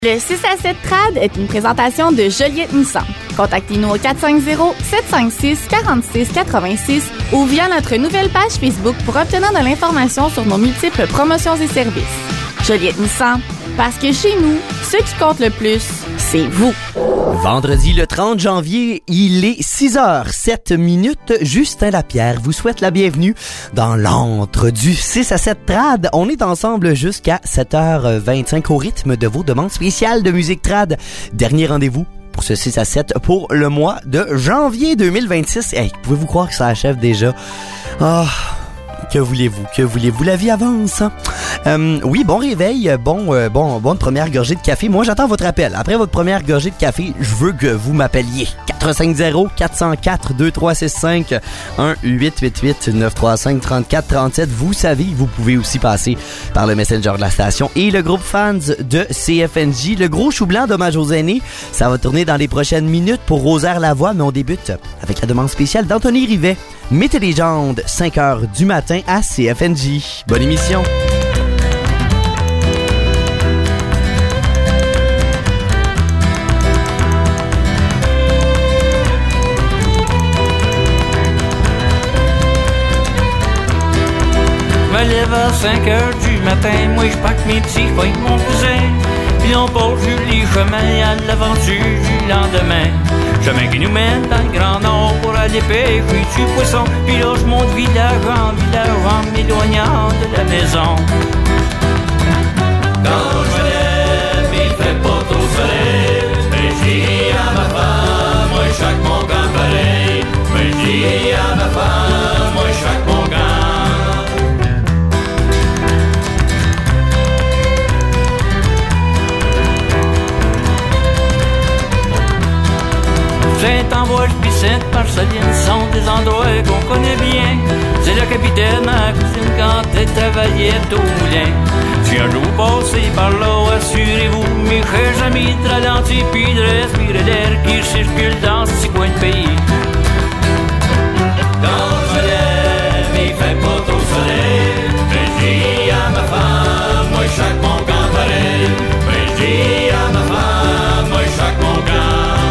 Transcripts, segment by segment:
Le 6 à 7 Trad est une présentation de Joliette Nissan. Contactez-nous au 450-756-4686 ou via notre nouvelle page Facebook pour obtenir de l'information sur nos multiples promotions et services. Joliette Nissan, parce que chez nous, ce qui compte le plus, c'est vous. Vendredi le 30 janvier, il est 6h07. Justin Lapierre vous souhaite la bienvenue dans l'antre du 6 à 7 Trad. On est ensemble jusqu'à 7h25 au rythme de vos demandes spéciales de musique trad. Dernier rendez-vous pour ce 6 à 7 pour le mois de janvier 2026. Hey, pouvez-vous croire que ça achève déjà? Que voulez-vous? La vie avance. Oui, bon réveil, bonne première gorgée de café. Moi, j'attends votre appel. Après votre première gorgée de café, je veux que vous m'appeliez. 450-404-2365 1-888-935-3437. Vous savez, vous pouvez aussi passer par le Messenger de la station et le groupe fans de CFNJ. Le gros chou blanc d'hommage aux aînés, ça va tourner dans les prochaines minutes pour Rosaire Lavoie, mais on débute avec la demande spéciale d'Anthony Rivet. Mythes et légendes, 5h du matin à CFNJ. Bonne émission! Je me lève à 5h du matin, moi je pack mes petits pas avec mon cousin. Puis on part Julie chemin à l'aventure du lendemain. Chemin qui nous mène dans le Grand Nord pour aller pêcher du poisson. Puis là je monte village en m'éloignant de la maison. Quand je me lève, il fait pas trop soleil. Mais je dis à ma femme, moi chaque mon camp pareil. Mais je dis à ma femme, moi chaque mon camp. Saint-Envoie, Pissette, Marceline sont des endroits qu'on connaît bien. C'est le capitaine, ma cousine, quand elle travaillait au moulin. Si un jour passez par là, assurez-vous, mais que jamais de ralentir puis de respirer l'air qui circule dans ces coins de pays. Quand je me lève, il fait pas trop soleil. Mais je dis à ma femme, moi chaque mon camp pareil. Mais je dis à ma femme, moi chaque mon camp.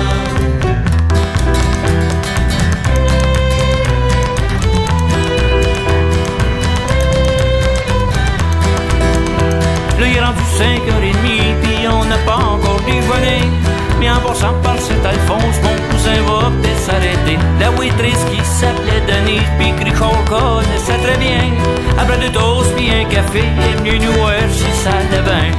Là, il est rendu 5h30, puis on n'a pas encore déjeuné. Mais en passant par cet Alphonse, mon cousin va peut-être s'arrêter. La waitress qui s'appelait Denise, puis Crichon connaissait très bien. Après deux toasts, puis un café, est venu nous voir si ça allait bien.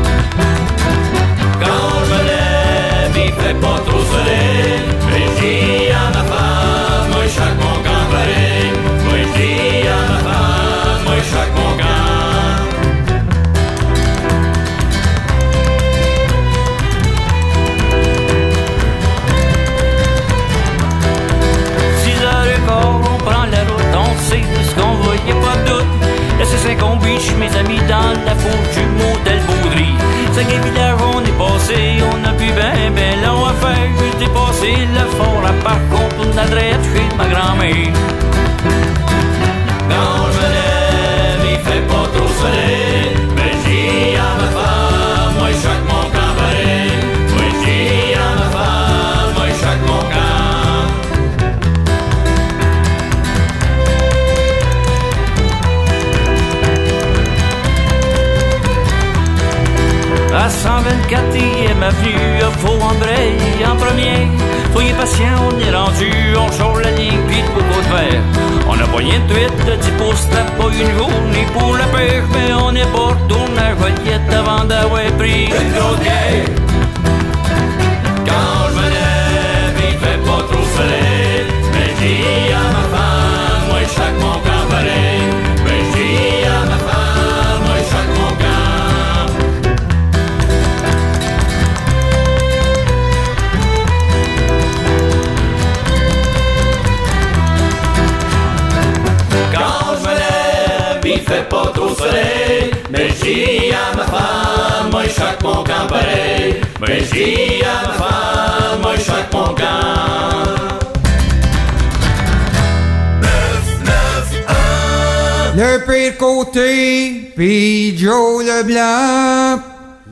Quand je me lève, il fait pas trop soleil. Mais je dis à ma femme, moi chaque mon camp pareil. Moi je dis à ma femme, moi chaque mon camp. Ce qu'on voit, y'a pas de doute. Laissez 5 biches, mes amis, dans la fourche du modèle Baudry. 5 villages, on est passé, on a pu ben long à faire. Juste dépassé le fort, là par contre, on a drette chez ma grand-mère. Quand je me lève, il fait pas trop soleil. Mais j'ai à ma femme, moi chaque mon camp pareil. Moi j'ai à ma femme, moi chaque mon camp. À 124e avenue, faut embrayer en premier. Soyez patient, on est rendu, on change la ligne, puis le beau de verre. On a poigné de tweet, de 10 pouces, t'as pas une journée pour la pêche, mais on est pas retourné à Joliette avant d'avoir pris une grosse bière. Quand je me lève, il fait pas trop soleil, mais j'ai à ma femme, moi chaque mon camp pareil. Mais j'ai à ma femme, moi chaque mon camp. Il fait pas trop soleil, mais j'ai à ma femme, moi chaque mon camp pareil. Mais j'ai à ma femme, moi chaque mon camp. 9-9-1 Le pire côté, puis Joe Leblanc.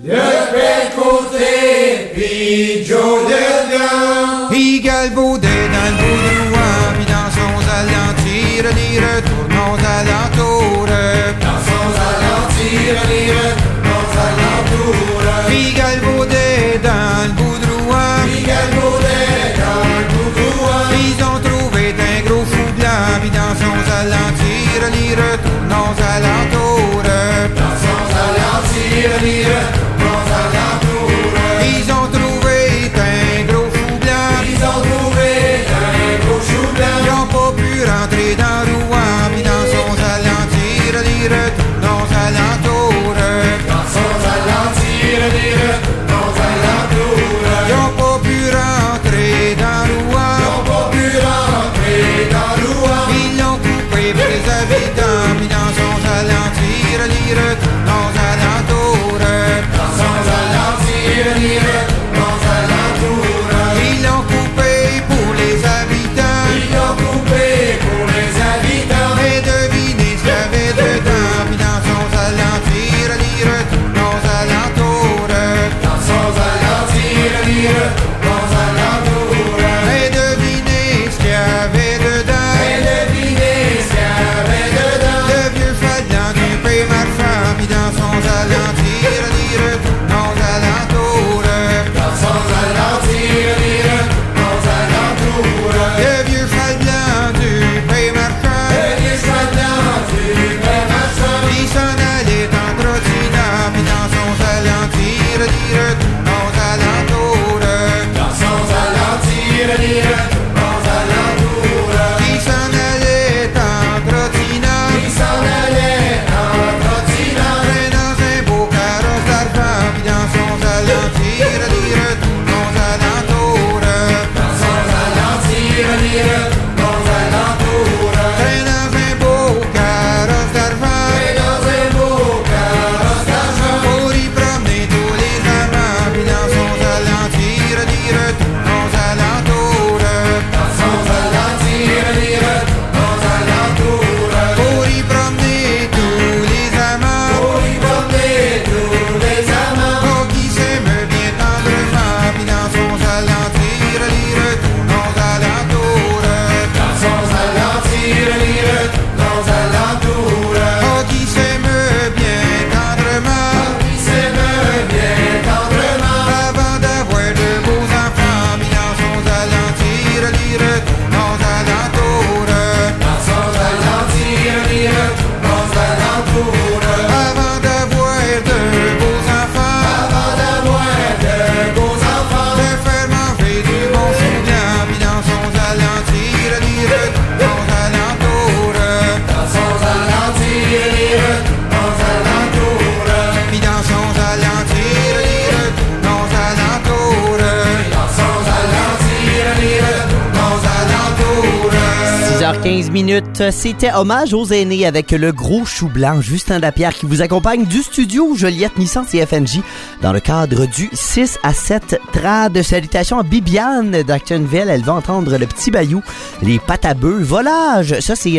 quel côté, puis Joe dedans. Il galvaudait dans le boudoir, puis dans son alentir, les retournons alentours. Dans son alentir, les retournons alentours. Il galvaudait dans le boudoir, il galvaudait dans le boudoir. Ils ont trouvé un gros fou blanc, puis dans son alentir, les retournons alentours. Dans son alentir, les retournons alentours. Ils ont trouvé un gros fou blanc. Ils ont trouvé un gros chou blanc. Ils ont pas pu rentrer dans Rouen, puis dans son alentir, les retournons alentours. Dans son alentir, les retournons alentours. Ils ont pas pu rentrer dans Rouen. Ils ont pas pu rentrer dans Rouen. Ils l'ont coupé pour les habitants, puis dans son alentir, les retournons alentours. Dans son alentir, les retournons alentours. Ils l'ont coupé pour les habitants. Ils l'ont coupé pour les habitants. Et devinez ce qu'il y avait dedans, puis dans son alentir, les retournons alentours. Dans son alentir, les retournons alentours. Et devinez ce qu'il y avait dedans. Et devinez ce qu'il y avait dedans. Le vieux cheval blanc du pays marchand, puis dans son alentir, les retournons alentours. Dans son alentir, les retournons alentours. Le vieux cheval blanc du pays marchand, Le vieux cheval blanc du père marchand. il s'en allait en trottinant, puis dans son alentir, les retournons alentours. Dans son alentir, les retournons alentours. Il s'en allait en trottinant, Il s'en allait en trottinant. dans un beau carrosse d'argent, puis dans son alentir, les retournons alentours. Dans son alentir, les retournons alentours. Dans un beau carrosse d'argent, Et dans un beau carrosse d'argent. pour y promener tous les amants, puis dans son alentir, les retournons alentours. Dans son alentir, les retournons alentours. Pour y promener tous les amants, Pour y promener tous les amants. oh, qui s'aiment bien tendrement, puis dans son alentir, les retournons alentours. Dans son alentir, les retournons alentours. Oh, qui s'aiment bien tendrement, Qui s'aiment bien tendrement. avant d'avoir de beaux enfants, puis dans son alentir, les retournons alentours. Dans son alentir, les retournons alentours. Avant d'avoir de beaux enfants, Avant d'avoir de beaux enfants. de faire manger du bon chou blanc, puis dans son alentir, les retournons alentours. Dans son alentir, les retournons alentours. Puis dans son alentir, les retournons alentours. Dans son alentir, les retournons alentours. 6h15 minutes, c'était hommage aux aînés avec le gros chou blanc, Justin Lapierre qui vous accompagne du studio Joliette Nissan CFNJ dans le cadre du 6 à 7 trad. Salutations à Bibiane d'Actonville, elle va entendre le petit bayou, les pâtes à bœufs, volage. Ça c'est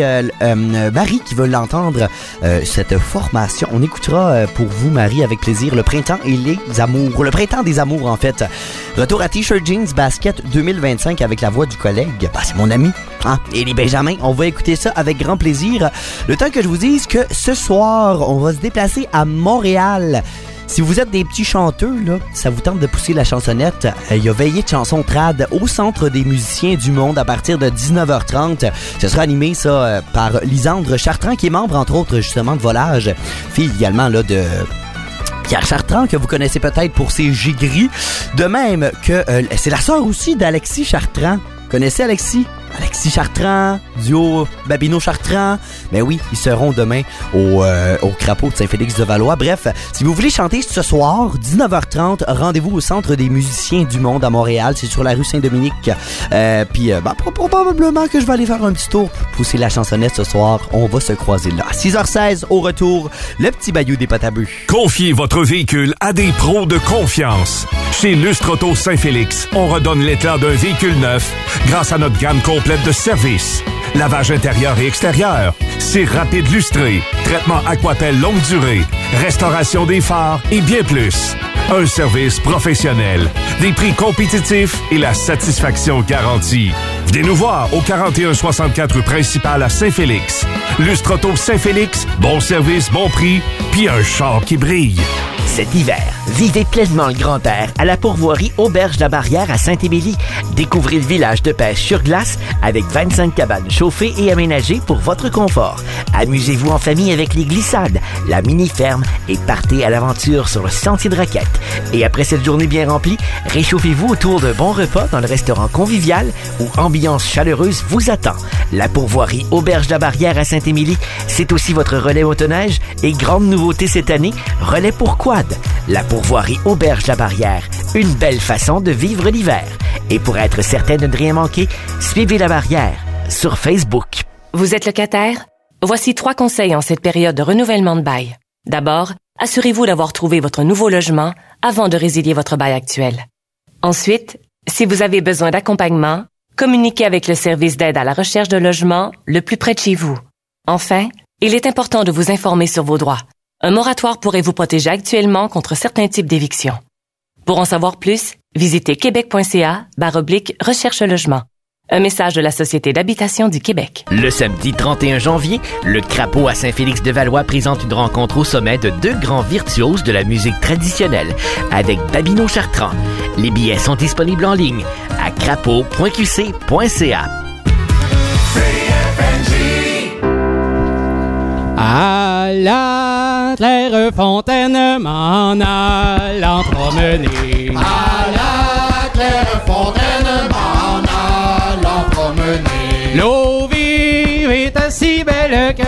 Marie qui veut l'entendre, cette formation. On écoutera pour vous Marie avec plaisir le printemps et les amours, le printemps des amours en fait. Retour à T-shirt jeans basket 2025 avec la voix du collègue. Bah, c'est mon ami, hein? Et les Benjamins, on va écouter ça avec grand plaisir. Le temps que je vous dise que ce soir, on va se déplacer à Montréal. Si vous êtes des petits chanteux, là, ça vous tente de pousser la chansonnette, il y a veillée de chansons trad au Centre des musiciens du monde à partir de 19h30. Ce sera animé, ça, par Lisandre Chartrand, qui est membre, entre autres, justement, de Volage. Fille également, là, de Pierre Chartrand, que vous connaissez peut-être pour ses gigris. De même que c'est la sœur aussi d'Alexis Chartrand. Connaissez Alexis? Alexis Chartrand, duo Babino-Chartrand. Ben oui, ils seront demain au Crapaud de Saint-Félix-de-Valois. Bref, si vous voulez chanter ce soir, 19h30, rendez-vous au Centre des musiciens du monde à Montréal. C'est sur la rue Saint-Dominique. Puis, probablement que je vais aller faire un petit tour pour pousser la chansonnette ce soir. On va se croiser là. À 6h16, au retour, le petit bayou des pâtes à bœufs. Confiez votre véhicule à des pros de confiance. Chez Lustre Auto Saint-Félix, on redonne l'éclat d'un véhicule neuf grâce à notre gamme complète de services. Lavage intérieur et extérieur, cire rapide lustré, traitement Aquapel longue durée, restauration des phares et bien plus. Un service professionnel, des prix compétitifs et la satisfaction garantie. Venez nous voir au 4164 rue principale à Saint-Félix. Lustre Auto Saint-Félix, bon service, bon prix, puis un char qui brille. Cet hiver, vivez pleinement le grand air à la pourvoirie Auberge de la Barrière à Saint-Émilie. Découvrez le village de pêche sur glace avec 25 cabanes chauffées et aménagées pour votre confort. Amusez-vous en famille avec les glissades, la mini-ferme et partez à l'aventure sur le sentier de Raquette. Et après cette journée bien remplie, réchauffez-vous autour d'un bon repas dans le restaurant convivial où ambiance chaleureuse vous attend. La pourvoirie Auberge de la Barrière à Saint-Émilie, c'est aussi votre relais motoneige et grande nouveauté cette année, relais pour quad. La pourvoirie Auberge de la Barrière, une belle façon de vivre l'hiver. Et pour être certain de ne rien manquer, suivez La Barrière sur Facebook. Vous êtes locataire? Voici 3 conseils en cette période de renouvellement de bail. D'abord, assurez-vous d'avoir trouvé votre nouveau logement avant de résilier votre bail actuel. Ensuite, si vous avez besoin d'accompagnement, communiquez avec le service d'aide à la recherche de logement le plus près de chez vous. Enfin, il est important de vous informer sur vos droits. Un moratoire pourrait vous protéger actuellement contre certains types d'éviction. Pour en savoir plus, visitez québec.ca/recherche-logement. Un message de la Société d'habitation du Québec. Le samedi 31 janvier, le Crapaud à Saint-Félix-de-Valois présente une rencontre au sommet de 2 grands virtuoses de la musique traditionnelle avec Babino Chartrand. Les billets sont disponibles en ligne à crapaud.qc.ca. À la Clairefontaine m'en allant promener. À la Clairefontaine m'en allant promener. L'eau vive est si belle que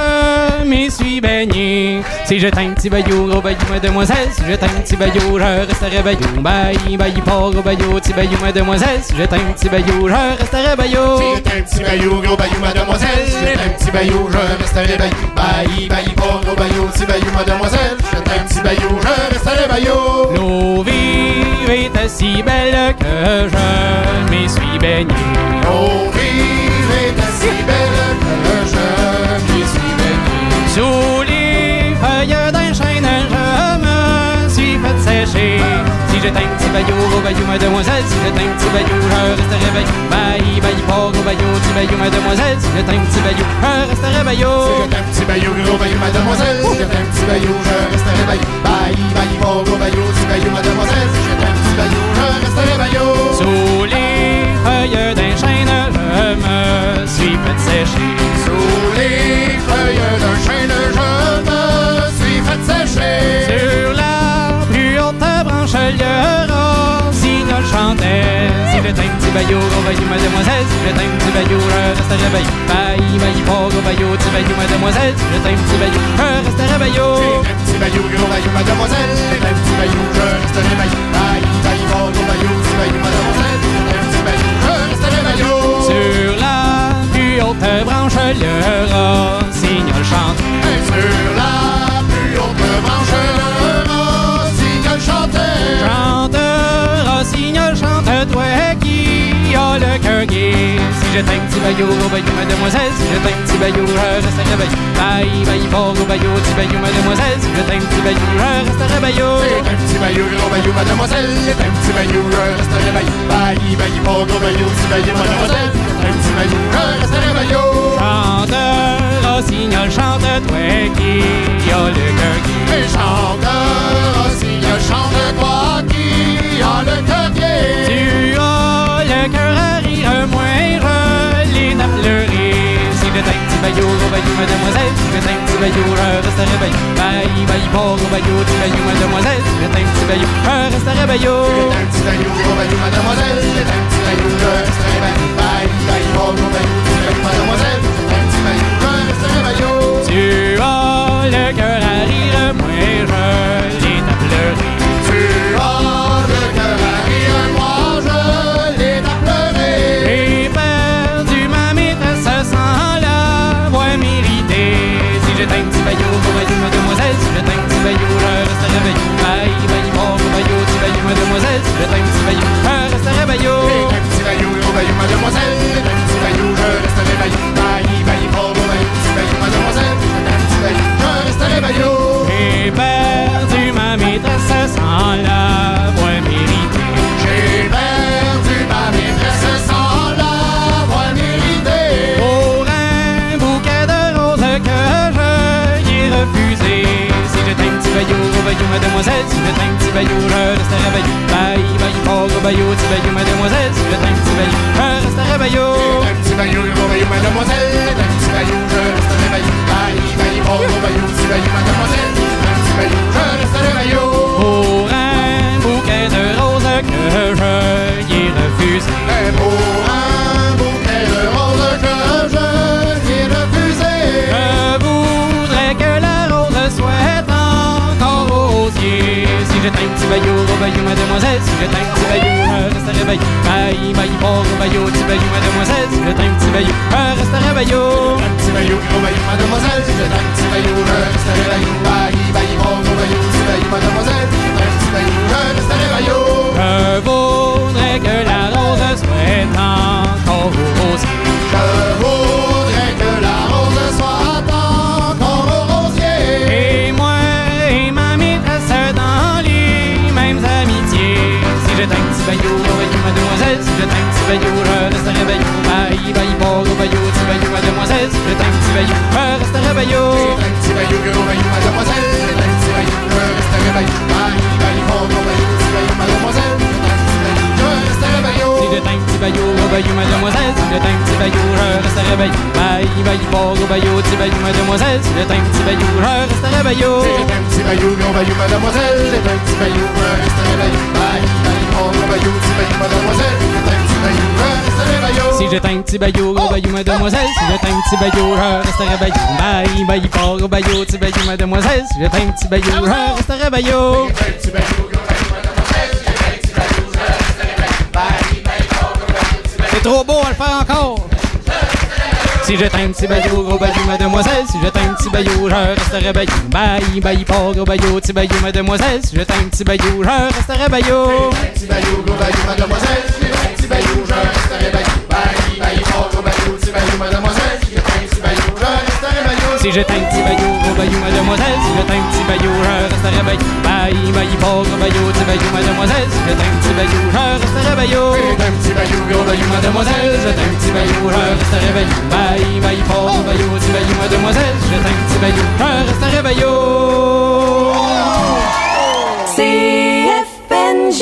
je m'y suis baigné. Si j'étais un petit bayou, gros bayou, mademoiselle. Si j'étais un petit bayou, je resterais bayou. Bailli, bailli, pas gros bayou, petit bayou, mademoiselle. Si j'étais un petit bayou, je resterais bayou. Si j'étais un petit bayou, gros bayou, mademoiselle. Si j'étais un petit bayou, je resterais bayou. Bailli, bailli, pas gros bayou, petit bayou, mademoiselle. Si j'étais un petit bayou, je resterais bayou. L'eau vive est si belle que je m'y suis baigné. L'eau vive est si belle que je m'y suis baigné. Sous les feuilles d'un chêne, je me suis fait sécher. Si j'étais un petit bayou, gros bayou, mademoiselle. Si j'étais un petit bayou, je resterais bayou. Bailli, bailli, pas gros bayou, petit bayou, mademoiselle. Si j'étais un petit bayou, je resterais bayou. Si j'étais un petit bayou, gros bayou, mademoiselle. Si j'étais un petit bayou, je resterais bayou. Bailli, bailli, pas gros bayou, petit bayou, mademoiselle. Si j'étais un petit bayou, je resterais bayou. Sous les feuilles d'un chêne, je me suis fait sécher. Sous les feuilles d'un chêne, je me suis fait sécher. Sur la plus haute branche, le rossignol chantait. Si j'étais un petit bayou, gros bayou, mademoiselle. Si j'étais un petit bayou, je resterais bayou. Bailli, bailli, pas gros bayou, petit bayou, mademoiselle. Si j'étais un petit bayou, je resterais bayou. Si j'étais un petit bayou, gros bayou, mademoiselle. Si j'étais un petit bayou, je resterais bayou. Bailli, bailli, pas gros bayou, petit bayou, mademoiselle. Si j'étais un petit bayou, je resterais bayou. Sur la plus haute branche, le rossignol chantait. Et sur la plus haute branche, le rossignol chantait. Chante, rossignol, chante, toi qui as le cœur gai. Si j'étais un petit bayou, gros bayou, mademoiselle. Si j'étais un petit bayou, je resterais bayou. Bailli, bailli, pas gros bayou, petit bayou, mademoiselle. Si j'étais un petit bayou, je resterais bayou. Si j'étais un petit bayou, gros bayou, mademoiselle. Si j'étais un petit bayou, je resterais bayou. Bailli, bailli, pas gros bayou, petit bayou, mademoiselle. Si j'étais un petit bayou, je resterais bayou. Chante, rossignol, chante, toi qui as le cœur gai. Et chante, rossignol, chante, toi qui as le cœur gai. Tu as le cœur à rire, moi je l'ai à pleurer. Si j'étais un petit bayou, gros bayou, mademoiselle. Si j'étais un petit bayou, je resterais bayou. Bailli, bailli, pas gros bayou, petit bayou, mademoiselle. Si j'étais un petit bayou, je resterais bayou. Si j'étais un petit bayou, gros bayou, mademoiselle. Si j'étais un petit bayou, je resterais bayou. Bailli, bailli, pas gros bayou, petit bayou, mademoiselle. Si j'étais un petit bayou, je resterais bayou. Tu as le cœur à rire, moi je l'ai à pleurer. Tu as le cœur à rire, moi je l'ai à pleurer. J'ai perdu ma maîtresse sans l'avoir méritée. Si j'étais un petit bayou, gros bayou, mademoiselle. Si j'étais un petit bayou, je resterais bayou. Bailli, bailli, pas gros bayou, petit bayou, mademoiselle. Si j'étais un petit bayou, je resterais bayou. Si j'étais un petit bayou, gros bayou, mademoiselle. Si j'étais un petit bayou, je resterais bayou. Bailli, bailli, pas gros bayou, petit bayou, mademoiselle. Si j'étais un petit bayou, je resterais bayou. J'ai perdu ma maîtresse sans bayou, petit bayou, mademoiselle, si j'étais un petit bayou, je resterais bayou. Un petit bayou, gros bayou, mademoiselle, un petit bayou, je resterai bayou. Bailli, bailli, gros bayou, petit bayou, mademoiselle, un petit bayou, je resterai bayou. Pour un bouquet de roses que je y ai refusé. Pour un bouquet de roses que je y ai refusé. Je voudrais que la rose soit encore au rosier. Si j'étais un petit bayou, gros bayou, mademoiselle, si j'étais un petit bayou, je resterais bayou. Bailli, bailli, gros bayou, petit bayou, mademoiselle, si j'étais un petit bayou, je resterais bayou. Un petit bayou, gros bayou, mademoiselle, si j'étais un petit bayou, je resterai bayou. Bailli, bailli, gros bayou, petit bayou, mademoiselle, si j'étais un petit bayou, je resterai bayou. Je voudrais que la rose soit encore au rosier. Je voudrais que la rose soit encore au rosier. Et moi et ma maîtresse dans les mêmes amitiés. Si j'étais un petit bayou, gros bayou, mademoiselle, si j'étais un petit bayou, je resterais bayou. Bailli, bailli, gros bayou, petit bayou, mademoiselle, si j'étais un petit bayou, je resterais bayou. Si j'étais un petit bayou, gros bayou, mademoiselle, si j'étais un petit bayou, je resterais bayou. Bailli, bailli, gros bayou, petit bayou, mademoiselle, si j'étais un petit bayou, je resterais bayou. Si j'étais un petit bayou, gros bayou, mademoiselle, si j'étais un petit bayou, je resterais bayou. Bailli, bailli, gros bayou, petit bayou, mademoiselle, si j'étais un petit bayou, je resterais bayou. Si j'étais un petit bayou, gros bayou, mademoiselle, si j'étais un petit bayou, je resterais bayou. Bailli, bailli, gros bayou, petit bayou, mademoiselle, si j'étais un petit bayou, je resterais bayou. Si j'étais un petit bayou, gros bayou, mademoiselle, si j'étais un petit bayou, je resterais bayou. Bailli, bailli, gros bayou, petit bayou, mademoiselle, si j'étais un petit bayou, je resterais bayou. Un petit bayou, gros bayou, mademoiselle, si j'étais un petit bayou, je resterais bayou. Bailli, bailli, gros bayou, petit bayou. C'est trop beau à le faire encore. Si j'étais un petit bayou, gros bayou, mademoiselle, si j'étais un petit bayou, je resterais bayou. Bailli, bailli, gros bayou, petit bayou, mademoiselle, si j'étais un petit bayou, je resterais bayou. Un petit bayou, gros bayou, mademoiselle, si j'étais un petit bayou, je resterais bayou. Bailli, bailli, gros bayou, petit bayou, mademoiselle, si j'étais un petit bayou, je resterais bayou. Si j'étais un petit bayou, gros bayou, mademoiselle, si j'étais un petit bayou, je resterais bayou. Bailli, bailli, gros bayou, petit bayou, mademoiselle, si j'étais un petit bayou, je resterais bayou. Un petit bayou, gros bayou, mademoiselle, Si j'étais un petit bayou, je resterais bayou. Bailli, bailli, gros bayou, petit bayou, mademoiselle, si j'étais un petit bayou, je resterais bayou. CFNJ.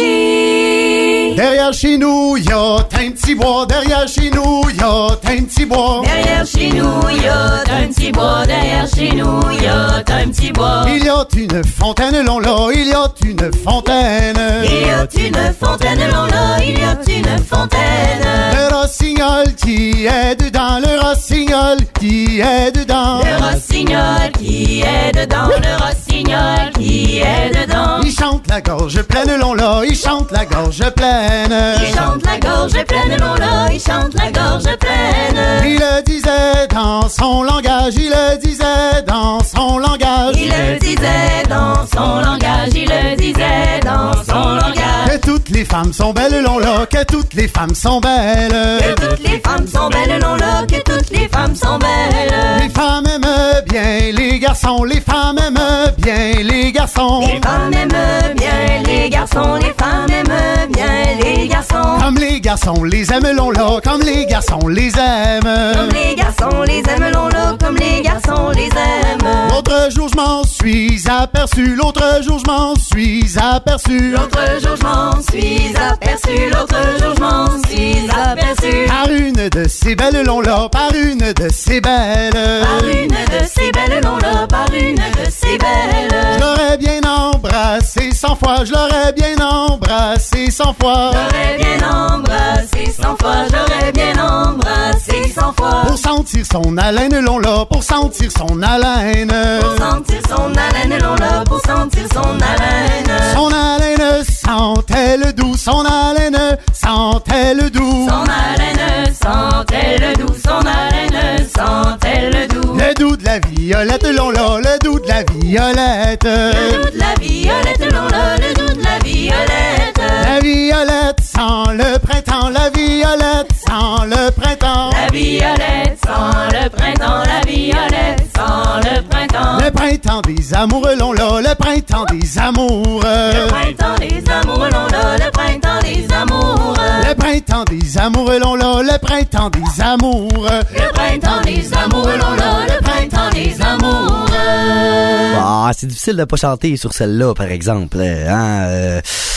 Derrière chez nous, y'a un petit bois. Derrière chez nous, y'a un petit bois. Derrière chez nous, y'a un petit bois. Derrière chez nous, y'a un petit bois. Il y a une fontaine long là, il y a une fontaine. Il y a une fontaine long là, il y a une fontaine. Le rossignol qui est dedans, le rossignol qui est dedans. Le rossignol qui est dedans, le rossignol qui est dedans. Il chante la gorge pleine long là, il chante la gorge pleine. Il chante la gorge pleine long là, il chante la gorge pleine. Il le disait dans son langage, il le disait dans son langage. Il le disait dans son langage, il le disait dans son langage. Que toutes les femmes sont belles long là, que toutes les femmes sont belles. Que toutes les femmes sont belles long là, que toutes les femmes sont belles. Les femmes aiment bien les garçons, les femmes aiment bien les garçons. Les femmes aiment bien les garçons, les femmes aiment bien les garçons. Comme les garçons les aiment long là, comme les garçons les aiment. Comme les garçons les aiment long là, comme les garçons les aiment. L'autre jour je m'en suis aperçu, l'autre jour je m'en suis aperçu. L'autre jour je m'en suis aperçu, l'autre jour je m'en suis aperçu. Par une de ces belles longs là, par une de ces belles. Par une de ces belles longs là, par une de ces belles. Je l'aurais bien embrassé 100 fois, je l'aurais bien embrassé 100 fois. J'aurais bien embrassé 100 fois, j'aurais bien embrassé 100 fois. Pour sentir son haleine long là, pour sentir son haleine. Pour sentir son haleine long là, pour sentir son haleine. Son haleine sentait le doux, son haleine sentait le doux. Son haleine sentait le doux, son haleine sentait le doux. Le doux de la violette long là, le doux de la violette. Le doux de la violette long là, le doux de la violette. La violette sent le printemps, la violette sent le printemps. La violette sent le printemps, la violette sent le printemps. Le printemps des amours long là, le printemps des amours. Le printemps des amours long là, le printemps des amours. Le printemps des amours long là, le printemps des amours. Le printemps des amours long là, le printemps des amours. Ah, c'est difficile de pas chanter sur celle-là, par exemple. Hein?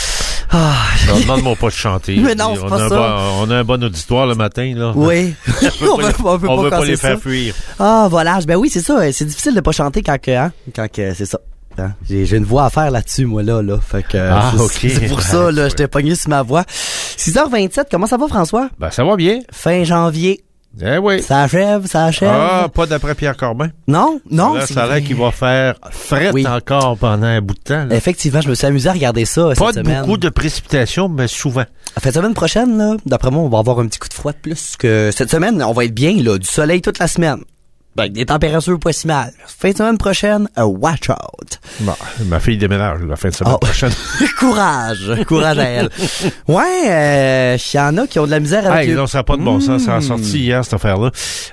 Demande-moi pas de chanter. Mais non, c'est pas ça. On a un bon auditoire le matin, là. Oui. on veut pas les faire fuir. Ah, voilà. Ben oui, c'est ça. C'est difficile de pas chanter quand c'est ça. Hein? J'ai une voix à faire là-dessus, moi, là. Fait que, c'est pour ça, là, j'étais pogné sur ma voix. 6h27, comment ça va, François? Ben, ça va bien. Fin janvier. Eh oui. Ça achève. Ah, pas d'après Pierre Corbin. Non. Là, ça a l'air qu'il va faire fret encore pendant un bout de temps. Là. Effectivement, je me suis amusé à regarder ça cette semaine. Pas beaucoup de précipitations, mais souvent. Fin de semaine prochaine, là, d'après moi, on va avoir un petit coup de froid de plus que cette semaine. On va être bien, là, du soleil toute la semaine. Avec des températures pas si mal. Fin de semaine prochaine, watch out. Bon, ma fille déménage la fin de semaine prochaine. Courage à elle. Ouais, il y en a qui ont de la misère avec non, ça n'a pas de bon sens. Ça a sorti hier, cette affaire-là.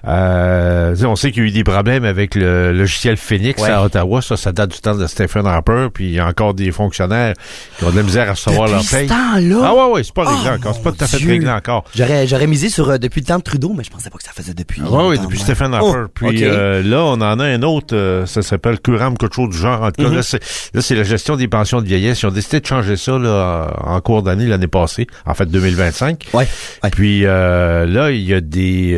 On sait qu'il y a eu des problèmes avec le logiciel Phoenix à Ottawa. Ça date du temps de Stephen Harper. Puis il y a encore des fonctionnaires qui ont de la misère à recevoir leur paye. Temps-là? Ouais, c'est pas réglé encore. C'est pas tout à fait réglé encore. J'aurais misé sur depuis le temps de Trudeau, mais je pensais pas que ça faisait depuis. Oui, depuis Stephen Harper. Puis là, on en a un autre, ça s'appelle Curam, quelque chose du genre. En tout cas, là, c'est la gestion des pensions de vieillesse. Ils ont décidé de changer ça là, en cours d'année l'année passée, en fait 2025. Ouais. Puis là, il y a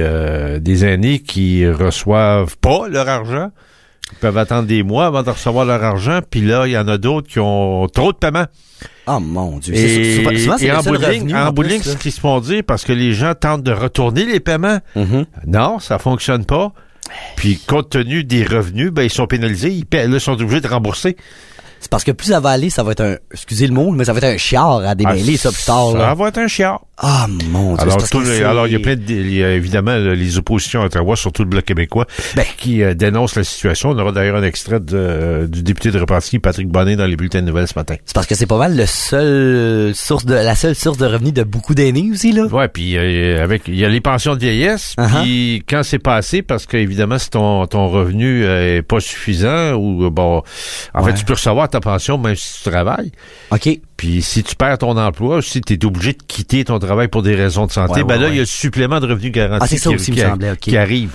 des aînés qui reçoivent pas leur argent. Ils peuvent attendre des mois avant de recevoir leur argent. Puis là, il y en a d'autres qui ont trop de paiements. Oh mon Dieu. Et en bout de ligne, ce qu'ils se font dire, parce que les gens tentent de retourner les paiements. Non, ça fonctionne pas. Puis, compte tenu des revenus, ben ils sont pénalisés. Ils sont obligés de rembourser. C'est parce que plus ça va aller, ça va être excusez le mot, mais ça va être un chiard à démêler ça plus tard. Ça va être un chiard. Ah, mon Dieu. Alors, il y a évidemment les oppositions à Ottawa, surtout le Bloc québécois, qui dénoncent la situation. On aura d'ailleurs un extrait du député de Repentigny, Patrick Bonnet, dans les bulletins de nouvelles ce matin. C'est parce que c'est pas mal la seule source de revenus de beaucoup d'aînés aussi, là. Ouais, puis il y a les pensions de vieillesse, puis quand c'est pas assez, parce qu'évidemment, si ton revenu est pas suffisant, ou en fait, tu peux recevoir ta pension même si tu travailles. OK. Puis si tu perds ton emploi, si tu es obligé de quitter ton travail pour des raisons de santé, là, il y a le supplément de revenus garanti qui arrive.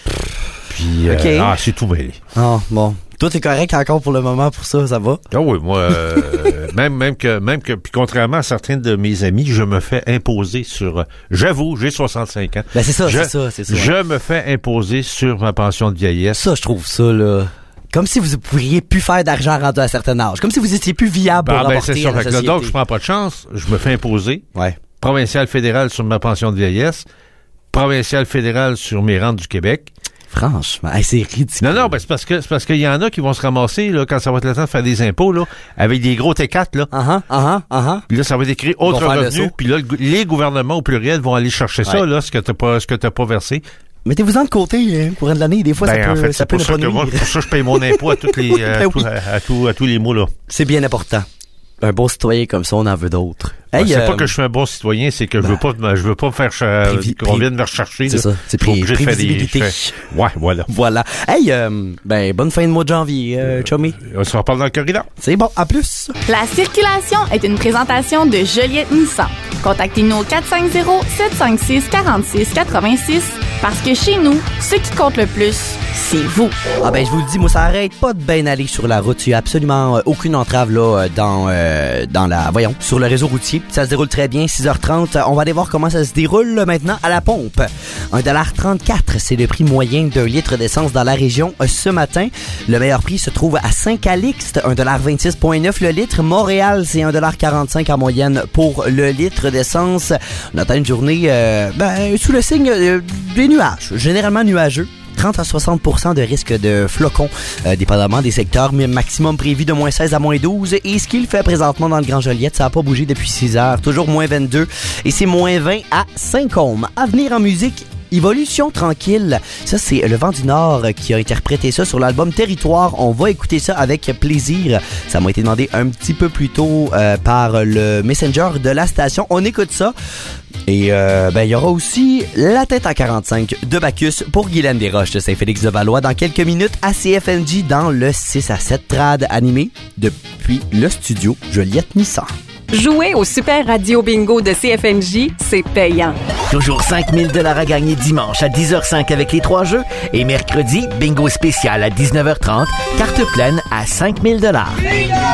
Puis, c'est tout mêlé. Ah, bon. Toi, t'es correct encore pour le moment pour ça va? Ah oui, moi, même que, puis contrairement à certains de mes amis, je me fais imposer j'avoue, j'ai 65 ans. Ben, c'est ça. Je me fais imposer sur ma pension de vieillesse. Ça, je trouve ça, là. Comme si vous pourriez plus faire d'argent rendu à un certain âge. Comme si vous étiez plus viable pour rapporter c'est ça. à la société. Donc, je prends pas de chance. Je me fais imposer. Ouais. Provincial fédéral sur ma pension de vieillesse. Provincial fédéral sur mes rentes du Québec. Franchement, c'est ridicule. Non, c'est parce qu'il y en a qui vont se ramasser, là, quand ça va être le temps de faire des impôts, là, avec des gros T4, là. Puis là, ça va être écrit autre revenu. Puis là, les gouvernements au pluriel vont aller chercher ça, là, ce que t'as pas versé. Mettez-vous-en de côté pour de l'année. Des fois, ça peut pour ça que je paye mon impôt à tous les mois, là. C'est bien important. Un bon citoyen comme ça, on en veut d'autres. C'est pas que je suis un bon citoyen, c'est que je veux pas me faire qu'on vienne me rechercher. C'est ça. C'est prévisibilité. Ouais, voilà. Voilà. Hey, bonne fin de mois de janvier, Chummy. On se reparle dans le corridor. C'est bon, à plus. La circulation est une présentation de Joliette Nissan. Contactez-nous au 450-756-4686 parce que chez nous, ce qui compte le plus, c'est vous. Ah je vous le dis, moi, ça arrête pas de bien aller sur la route. Il y a absolument aucune entrave là sur le réseau routier. Ça se déroule très bien, 6h30. On va aller voir comment ça se déroule là, maintenant à la pompe. 1,34 $, c'est le prix moyen d'un litre d'essence dans la région ce matin. Le meilleur prix se trouve à Saint-Calixte, 1,26,9 $ le litre. Montréal, c'est 1,45 $ en moyenne pour le litre d'essence. On attend une journée sous le signe des nuages, généralement nuageux. 30 à 60% de risque de flocons, dépendamment des secteurs, mais maximum prévu de moins 16 à moins 12. Et ce qu'il fait présentement dans le Grand Joliette, ça n'a pas bougé depuis 6 heures. Toujours moins 22. Et c'est moins 20 à Saint-Côme. À venir en musique, Évolution tranquille. Ça, c'est le Vent du Nord qui a interprété ça sur l'album Territoire. On va écouter ça avec plaisir. Ça m'a été demandé un petit peu plus tôt par le messenger de la station. On écoute ça. Et il y aura aussi La Tête à 45 de Bacchus pour Guylaine Desroches de Saint-Félix-de-Valois dans quelques minutes à CFNJ dans le 6 à 7 trad animé depuis le studio Joliette Nissan. Jouer au Super Radio Bingo de CFNJ, c'est payant. Toujours 5 000 $ à gagner dimanche à 10h05 avec les 3 jeux et mercredi, bingo spécial à 19h30, carte pleine à 5 000 $.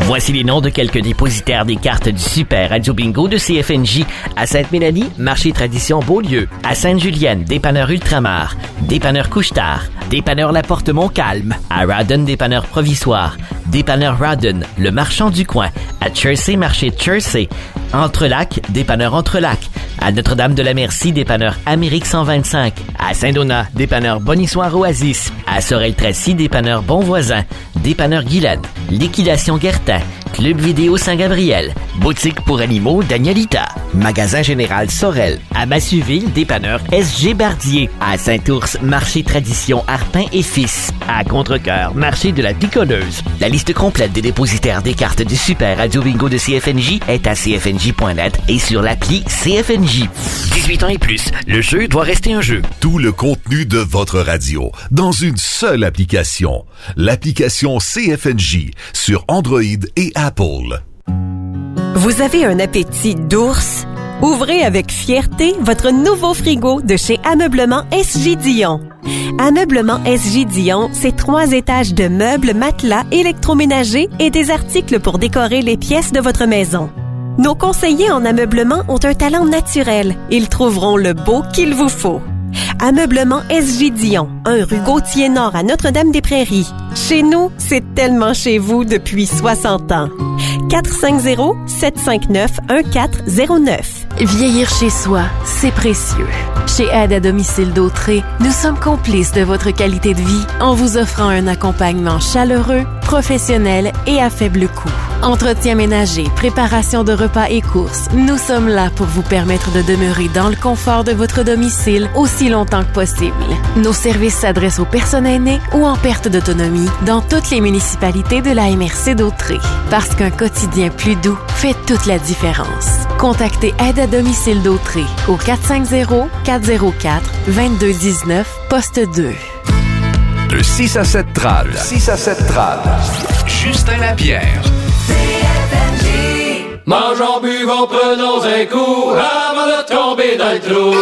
Voici les noms de quelques dépositaires des cartes du Super Radio Bingo de CFNJ. À Sainte-Mélanie, Marché Tradition Beaulieu. À Sainte-Julienne, Dépanneur Ultramar. Dépanneur Couche-Tard. Dépanneur La Porte Montcalm. À Rawdon, Dépanneur Provisoire. Dépanneur Rawdon, le marchand du coin. À Chersey, Marché Chersey. Entrelac, Dépanneur Entrelac. À Notre-Dame-de-la-Merci, Dépanneur Amérique 125. À Saint-Donat, Dépanneur Bonissoir Oasis. À Sorel-Tracy, Dépanneur Bonvoisin. Dépanneur Guylaine. Liquidation Guertin. Club Vidéo Saint-Gabriel. Boutique pour animaux Danielita. Magasin Général Sorel. À Massuville, Dépanneur SG Bardier. À Saint-Ours, Marché Tradition Arpin et Fils. À Contrecoeur, Marché de la Picoleuse. La liste complète des dépositaires des cartes du Super Radio Bingo de CFNJ est à cfnj.net et sur l'appli CFNJ. 18 ans et plus, le jeu doit rester un jeu. Tout le contenu de votre radio dans une seule application. L'application CFNJ sur Android et Apple. Vous avez un appétit d'ours? Ouvrez avec fierté votre nouveau frigo de chez Ameublement SJ Dion. Ameublement SJ Dion, c'est 3 étages de meubles, matelas, électroménagers et des articles pour décorer les pièces de votre maison. Nos conseillers en ameublement ont un talent naturel. Ils trouveront le beau qu'il vous faut. Ameublement SJ Dion, 1 rue Gauthier-Nord à Notre-Dame-des-Prairies. Chez nous, c'est tellement chez vous depuis 60 ans. 450-759-1409. Vieillir chez soi, c'est précieux. Chez Aide à domicile d'Autré, nous sommes complices de votre qualité de vie en vous offrant un accompagnement chaleureux, professionnel et à faible coût. Entretien ménager, préparation de repas et courses, nous sommes là pour vous permettre de demeurer dans le confort de votre domicile aussi longtemps que possible. Nos services s'adressent aux personnes aînées ou en perte d'autonomie dans toutes les municipalités de la MRC d'Autré. Parce qu'un quotidien plus doux fait toute la différence. Contactez Aide à domicile d'Autré au 450-404-2219, poste 2. De 6 à 7 trad. 6 à 7 trad. Justin Lapierre. Mangeons, buvons, prenons un coup avant de tomber dans le trou.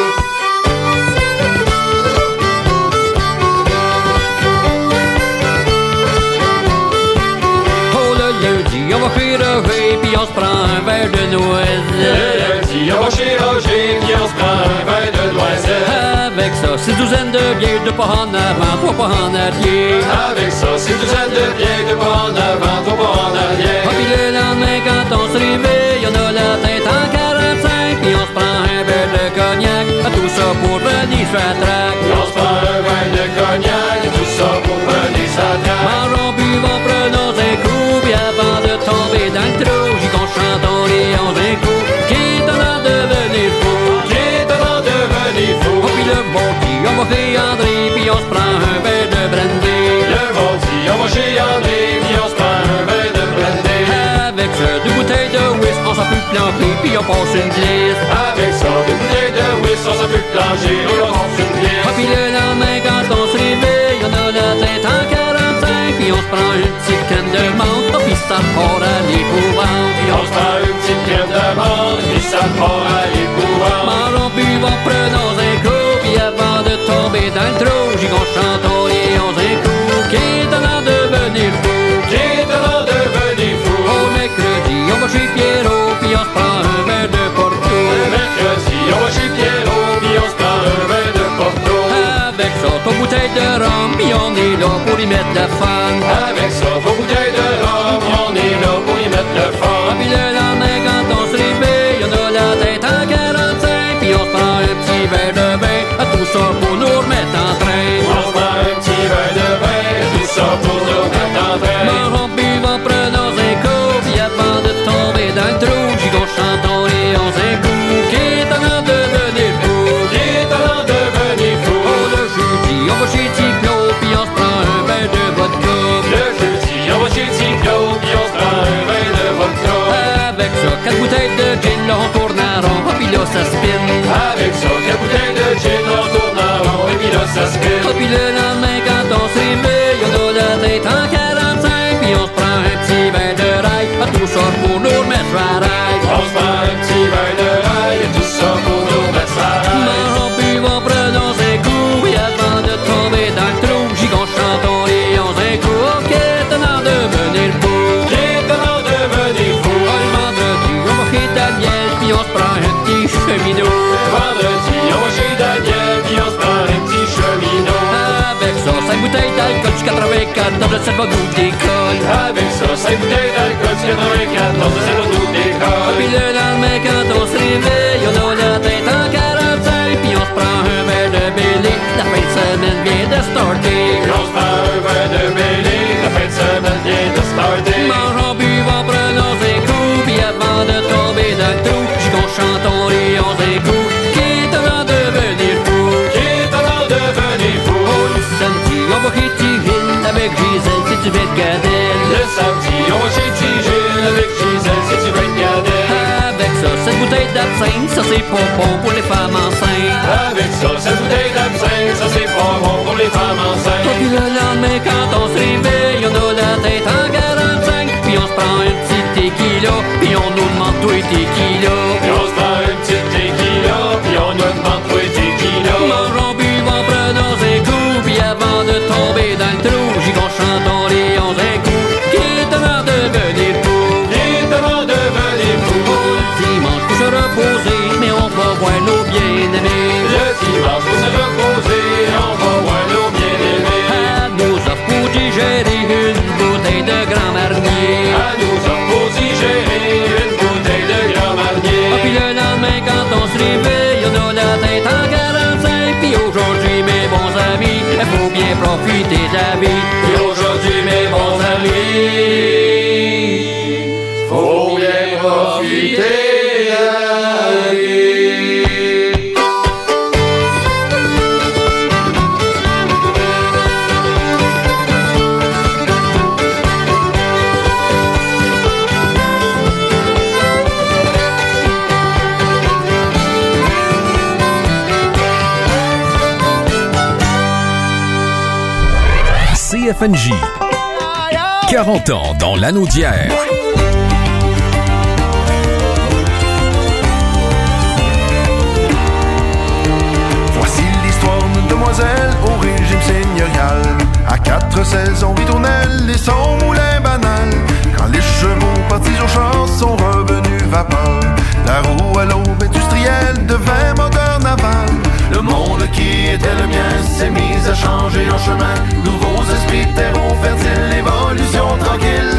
Oh, le lundi, on va chez Roger, puis on se prend un verre de noisette. Le lundi, on va chez Roger, puis on se prend un verre de noisette. Avec ça, c'est douzaine de bières, 2 pas en avant, 3 pas en arrière. Avec ça, c'est douzaine de bières, 2 pas en avant, 3 pas en arrière. Ah, puis le lendemain, quand on se réveille, on a la tête en 45, puis on se prend un verre de cognac. Tout ça pour venir sur la traque. Puis on se prend un verre de cognac, tout ça pour venir sur la traque. Mangeons, buvons, prenons un coup, puis avant de tomber dans le trou, j'y qu'on chantons les 11 coups, qui est en train de devenir fou. Qui est en train de devenir fou. Oh, puis le bon on va chez André, puis on se prend un verre de brandy. Le mardi, on va chez André, puis on se prend un verre de brandy. Avec ça, 2 bouteilles de whisk, on s'en peut planter, puis on passe une glisse. Avec ça, 2 bouteilles de whisk, on s'en peut plancher, puis on passe une glisse. Ah, puis le lendemain, quand on se réveille, on a la tête en 45, puis on se prend une petite crème de menthe, oh, puis ça part à l'épouvante. Puis on se prend une petite crème de menthe, puis ça part à l'épouvante. Mangeons, buvons, prenons un coup, puis avant de tomber dans le trou, j'y qu'on chantons les 11 coups, qui est en train de devenir fou. Qui est en train de devenir fou. Au mercredi, on va chez Pierrot, puis on se prend un verre de Porto. Le mercredi, on va chez Pierrot, puis on se prend un verre de Porto. Avec ça, 3 bouteilles de rhum, puis on est là pour y mettre la fun. Avec ça, 3 bouteilles de rhum, puis on est là pour y mettre le fun. Ah, puis le lendemain, quand on se réveille, on a la tête en 45, puis on se prend un petit verre de vin, tout ça pour nous remettre en train. On se prend un petit verre de vin, tout ça pour nous remettre en train. Mangeons, buvons, prenons un coup, puis avant de tomber dans le trou, j'y qu'on chantons les 11 coups, qui est en train de devenir fou. Qui est en train de devenir fou. Oh, le jeudi, on va chez Ticlo, puis on se prend un verre de vodka. Le jeudi, on va chez Ticlo, puis on se prend un verre de vodka. Avec ça, 4 bouteilles de gin, là on tourne en rond, oh, puis là ça spin. Avec ça, 4 bouteilles de gin, on tourne en rond, et puis là ça spin. Oh, puis le lendemain, quand on se réveille, on a la tête en 45, puis on se prend un petit verre de rail, tout ça pour nous remettre à rail. On se prend un petit verre de rail, tout ça pour nous remettre à rail. Mangeons, buvons, prenons un coup, et avant de tomber dans le trou, j'y qu'on chantons les 11 coups, oh, qui est en train de devenir fou. Qui est en train de puis on se prend un petit cheminot. Vendredi, on va chez Daniel, puis on se prend un petit cheminot. Avec ça, 5 bouteilles d'alcool du 94, ça va nous décolle. Avec ça, 5 bouteilles d'alcool du 94, ça va nous décolle. Puis le lendemain, quand on se réveille, on a la tête en 45, puis on se prend un verre de Baileys. La fin de semaine vient de starter. Puis on se prend un verre de Baileys, la fin de semaine vient de starter. Mangeons, buvons, prenons un coup, puis avant de tomber dans le trou, j'gon chantons les 11 coups, qui est avant de devenir fou. Qui est avant de devenir fou. Oh, le samedi, on va chez Tigil avec Gisèle, si tu veux te gadelle. Le samedi, on va chez Tigil avec Gisèle, si tu veux te gadelle. Avec ça, cette bouteille d'absinthe, ça c'est pas bon pour les femmes enceintes. Avec ça, cette bouteille d'absinthe, ça c'est pas bon pour les femmes enceintes. Et puis le lendemain, quand on se réveille, on a la tête en 45, puis on se prend un petit tequila, puis on nous demande tout et tequila. Puis on se prend un petit tequila, puis on nous demande tout et tequila. Mangeons, buvons, prenons un coup, puis avant de tomber dans le trou, j'gon chantons les 11 coups, qui est avant de devenir fou. Qui est avant de devenir fou. Oh, le dimanche, pour se reposer, mais on va voir nos bien-aimés. Le dimanche, pour se reposer, on va voir nos bien-aimés. À nous offre pour digérer une bouteille de Grand Marnier. À nous offre pour digérer une bouteille de Grand Marnier. Ah, puis le lendemain, quand on se réveille, on a la tête en 45. Puis aujourd'hui, mes bons amis, il faut bien profiter de la vie. Puis aujourd'hui, mes bons amis, faut bien profiter de la vie. CFNJ. 40 ans dans l'anneau d'hier. Voici l'histoire d'une demoiselle au régime seigneurial. À 4 saisons ritournelles et son moulin banal. Quand les chevaux partis aux champs sont revenus vapeur, la roue à l'aube industrielle devint moteur naval. Le monde qui était le mien s'est mis à changer en chemin. Nouveaux esprits de terreau fertile, évolution tranquille.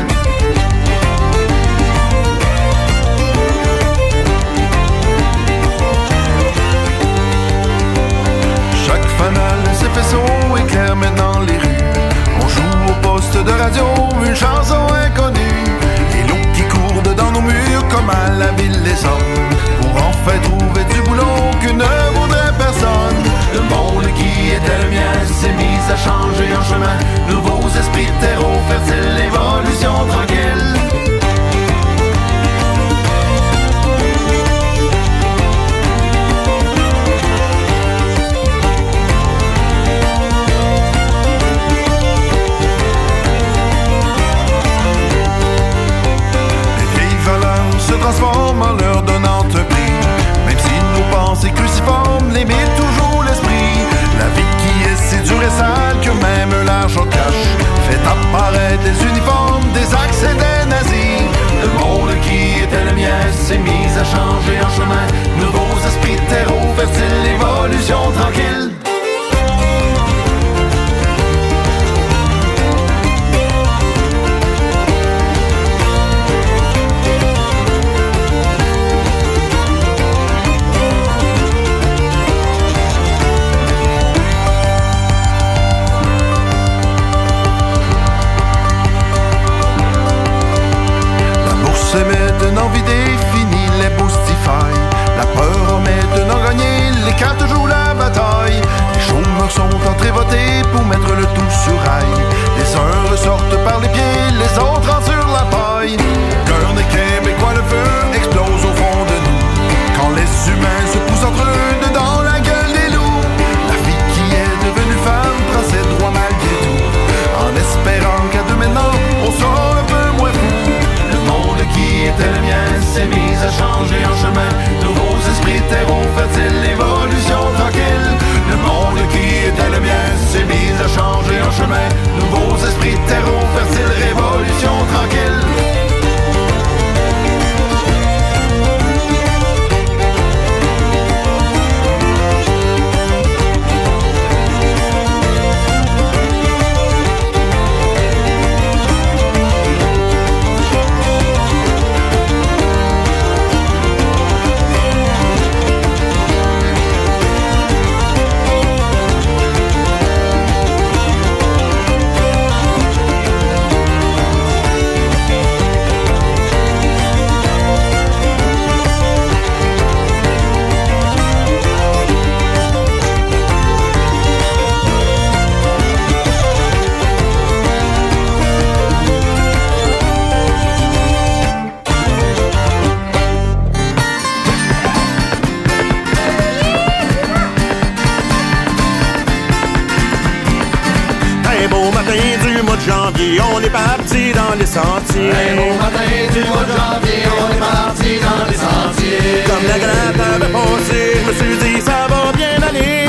Chaque fanal, ses faisceaux éclairent maintenant les rues. On joue au poste de radio une chanson inconnue. Et l'eau qui court dans nos murs comme à la ville des hommes, pour enfin trouver du boulot que ne voudrait personne. Le monde qui était le mien s'est mis à changer en chemin. Nouveaux esprits de terreau fertile, évolution tranquille. Les vieilles valeurs se transforment en leur donnant un prix. Même si nos pensées cruciformes limitent toujours l'esprit. La vie qui est si dure et sale que même l'argent cache fait apparaître des parti dans les sentiers. Un beau matin du mois de janvier, on est parti dans les sentiers. Comme la gratte avait passé, je me suis dit ça va bien aller.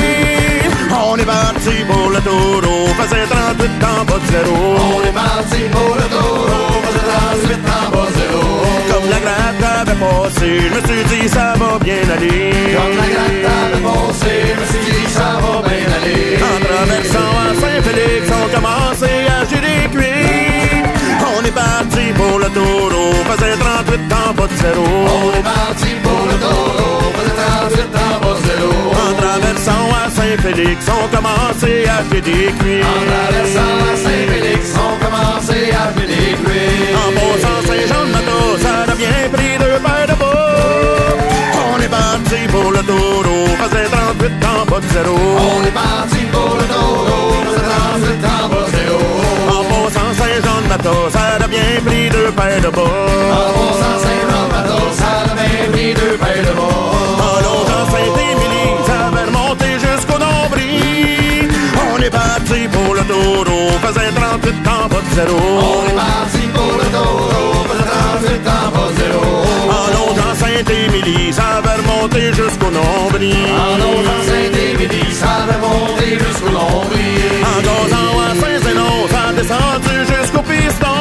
On est parti pour le taureau, faisait 38 en bas de zéro. On est parti pour le taureau, faisait 38 en bas de zéro. Comme la gratte avait passé, je me suis dit ça va bien aller. Comme la gratte avait passé, je me suis dit ça va bien aller. En traversant à Saint-Félix, on commençait à acheter des cuits. On est parti pour le taureau, faisait 38 en bas de zéro. On est parti pour le taureau, faisait 38 en bas de zéro. En traversant à Saint-Félix, on commençait à acheter des cuits. En traversant à Saint-Félix, on commençait à acheter des cuits. En passant Saint-Jean-de-Matos, ça a bien pris 2 paires de bas. On est parti pour le taureau, faisait 38 en bas de zéro. On est parti pour le taureau, faisait 38 en bas de zéro. En passant Saint-Jean-de-Matos, ça a bien pris 2 paires de bas. En passant Saint-Jean-de-Matos, ça a bien pris 2 paires de bas. En longeant Saint-Émilie, ça va remonter jusqu'au nombril. On est parti pour le taureau, faisait 38 en bas de zéro. On est parti pour le taureau, faisait 38 en bas de zéro. En longeant Saint-Émilie, ça va remonter jusqu'au nombril. En longeant Saint-Émilie, ça va monter jusqu'au nombril. En gazant à Saint-Zénon, ça a descendu jusqu'au piston.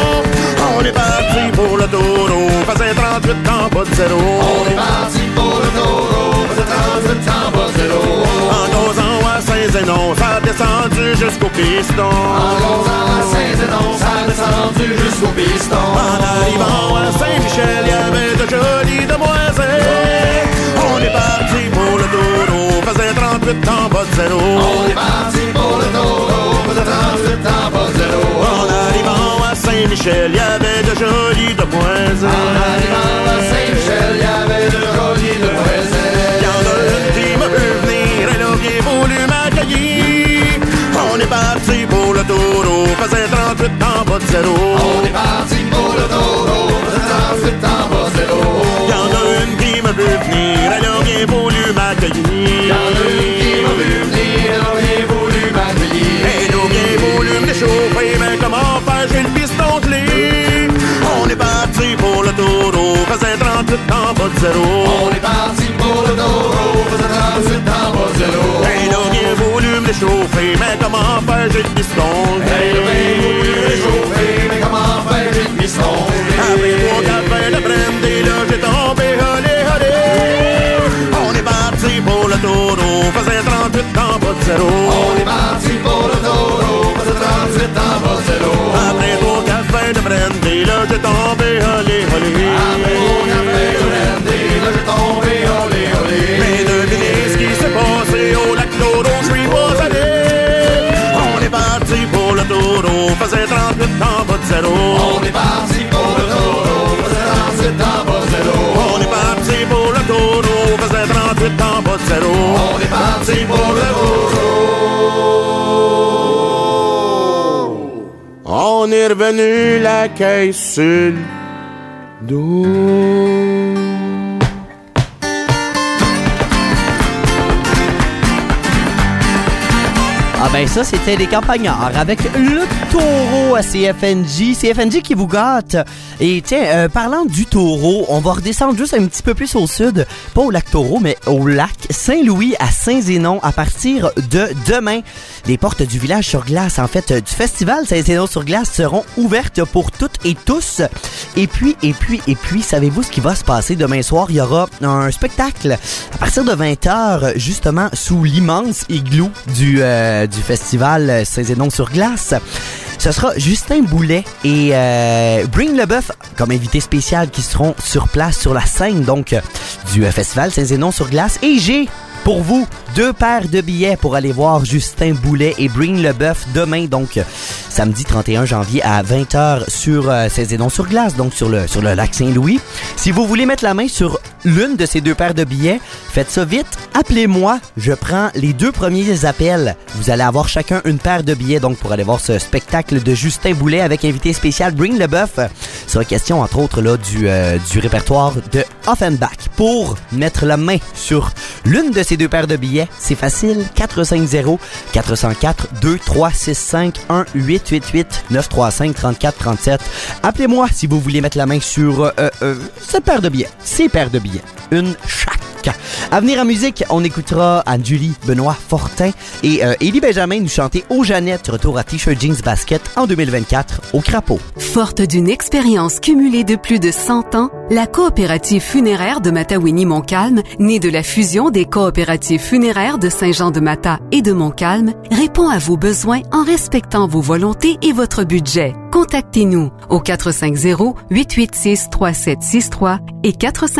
On est parti pour le taureau, faisait 38 en bas de zéro. On est parti pour le taureau, faisait 38 en bas de zéro. En gazant à Saint-Zénon, ça a descendu jusqu'au piston. En gazant à Saint-Zénon, ça a descendu jusqu'au piston. En arrivant à Saint-Michel, il y avait de jolies demoiselles. On est parti pour le taureau, faisait 38 en bas de zéro. On est parti pour le taureau, faisait 38 en bas de zéro. En arrivant à Saint-Michel, il y avait de jolies demoiselles. En arrivant à Saint-Michel, il y avait de jolies demoiselles. Il y en a une qui m'a vu venir, elle a bien voulu m'accueillir. On est parti pour le taureau, faisait 38 en bas de zéro. On est parti pour le taureau, faisait 38 en bas de zéro. Il y en a une qui m'a vu venir, elle a bien voulu m'accueillir. Il y en a une qui m'a vu venir, elle a bien voulu m'accueillir. Elle a bien voulu me réchauffer, mais comment faire, j'ai le piston gelé. On est parti pour le taureau, faisait 38 en bas de zéro. On est parti pour le taureau, faisait 38 en bas de zéro. Elle a bien voulu me réchauffer, mais comment faire, j'ai le piston gelé. Elle a bien voulu me réchauffer, mais comment faire, j'ai le piston gelé. Après 3-4 verres de brandy, là j'ai tombé, olé, olé. On est parti pour le taureau, faisait 38 en bas de zéro. On est parti pour le taureau, faisait 38 en bas de zéro. Après 3-4 verres de brandy, là j'ai tombé, olé, olé. Après 3-4 verres de brandy, là j'ai tombé, olé, olé. Mais devinez ce qui s'est passé au lac Taureau, je suis pas allé. On est parti pour le taureau, faisait 38 en bas de zéro. On est parti pour le taureau, faisait 38 en bas de zéro. On est parti pour le taureau, faisait 38 en bas de zéro. On est parti pour le taureau. On est revenu la caisse sur le dos. Ah ben ça, c'était les campagnards avec le taureau à CFNJ. CFNJ qui vous gâte. Et tiens, parlant du taureau, on va redescendre juste un petit peu plus au sud. Pas au lac Taureau, mais au lac Saint-Louis à Saint-Zénon à partir de demain. Les portes du village sur glace, en fait, du festival Saint-Zénon sur glace seront ouvertes pour toutes et tous. Et puis, savez-vous ce qui va se passer demain soir? Il y aura un spectacle à partir de 20h, justement, sous l'immense igloo du festival Saint-Zénon sur glace. Ce sera Justin Boulet et Bring le Bœuf comme invité spécial qui seront sur place sur la scène donc du festival Saint-Zénon sur glace. Et j'ai pour vous 2 paires de billets pour aller voir Justin Boulet et Bring le Bœuf demain, donc samedi 31 janvier à 20h sur Saint-Zénon sur glace, donc sur le lac Saint-Louis. Si vous voulez mettre la main sur l'une de ces 2 paires de billets, faites ça vite, appelez-moi, je prends les 2 premiers appels. Vous allez avoir chacun une paire de billets donc pour aller voir ce spectacle de Justin Boulet avec invité spécial Bring le Bœuf. Il sera question entre autres là du répertoire de Offenbach. Pour mettre la main sur l'une de ces 2 paires de billets, c'est facile, 450-404-2365-18. 888-935-3437. Appelez-moi si vous voulez mettre la main sur cette paire de billets. Ces paires de billets. Une chaque. À venir en musique, on écoutera Anne-Julie Benoît Fortin et Élie Benjamin nous chanter Aux Jeannettes, retour à T-shirt Jeans Basket en 2024 au Crapaud. Forte d'une expérience cumulée de plus de 100 ans, la coopérative funéraire de Matawini-Montcalm, née de la fusion des coopératives funéraires de Saint-Jean-de-Mata et de Montcalm, répond à vos besoins en respectant vos volontés et votre budget. Contactez-nous au 450-886-3763 et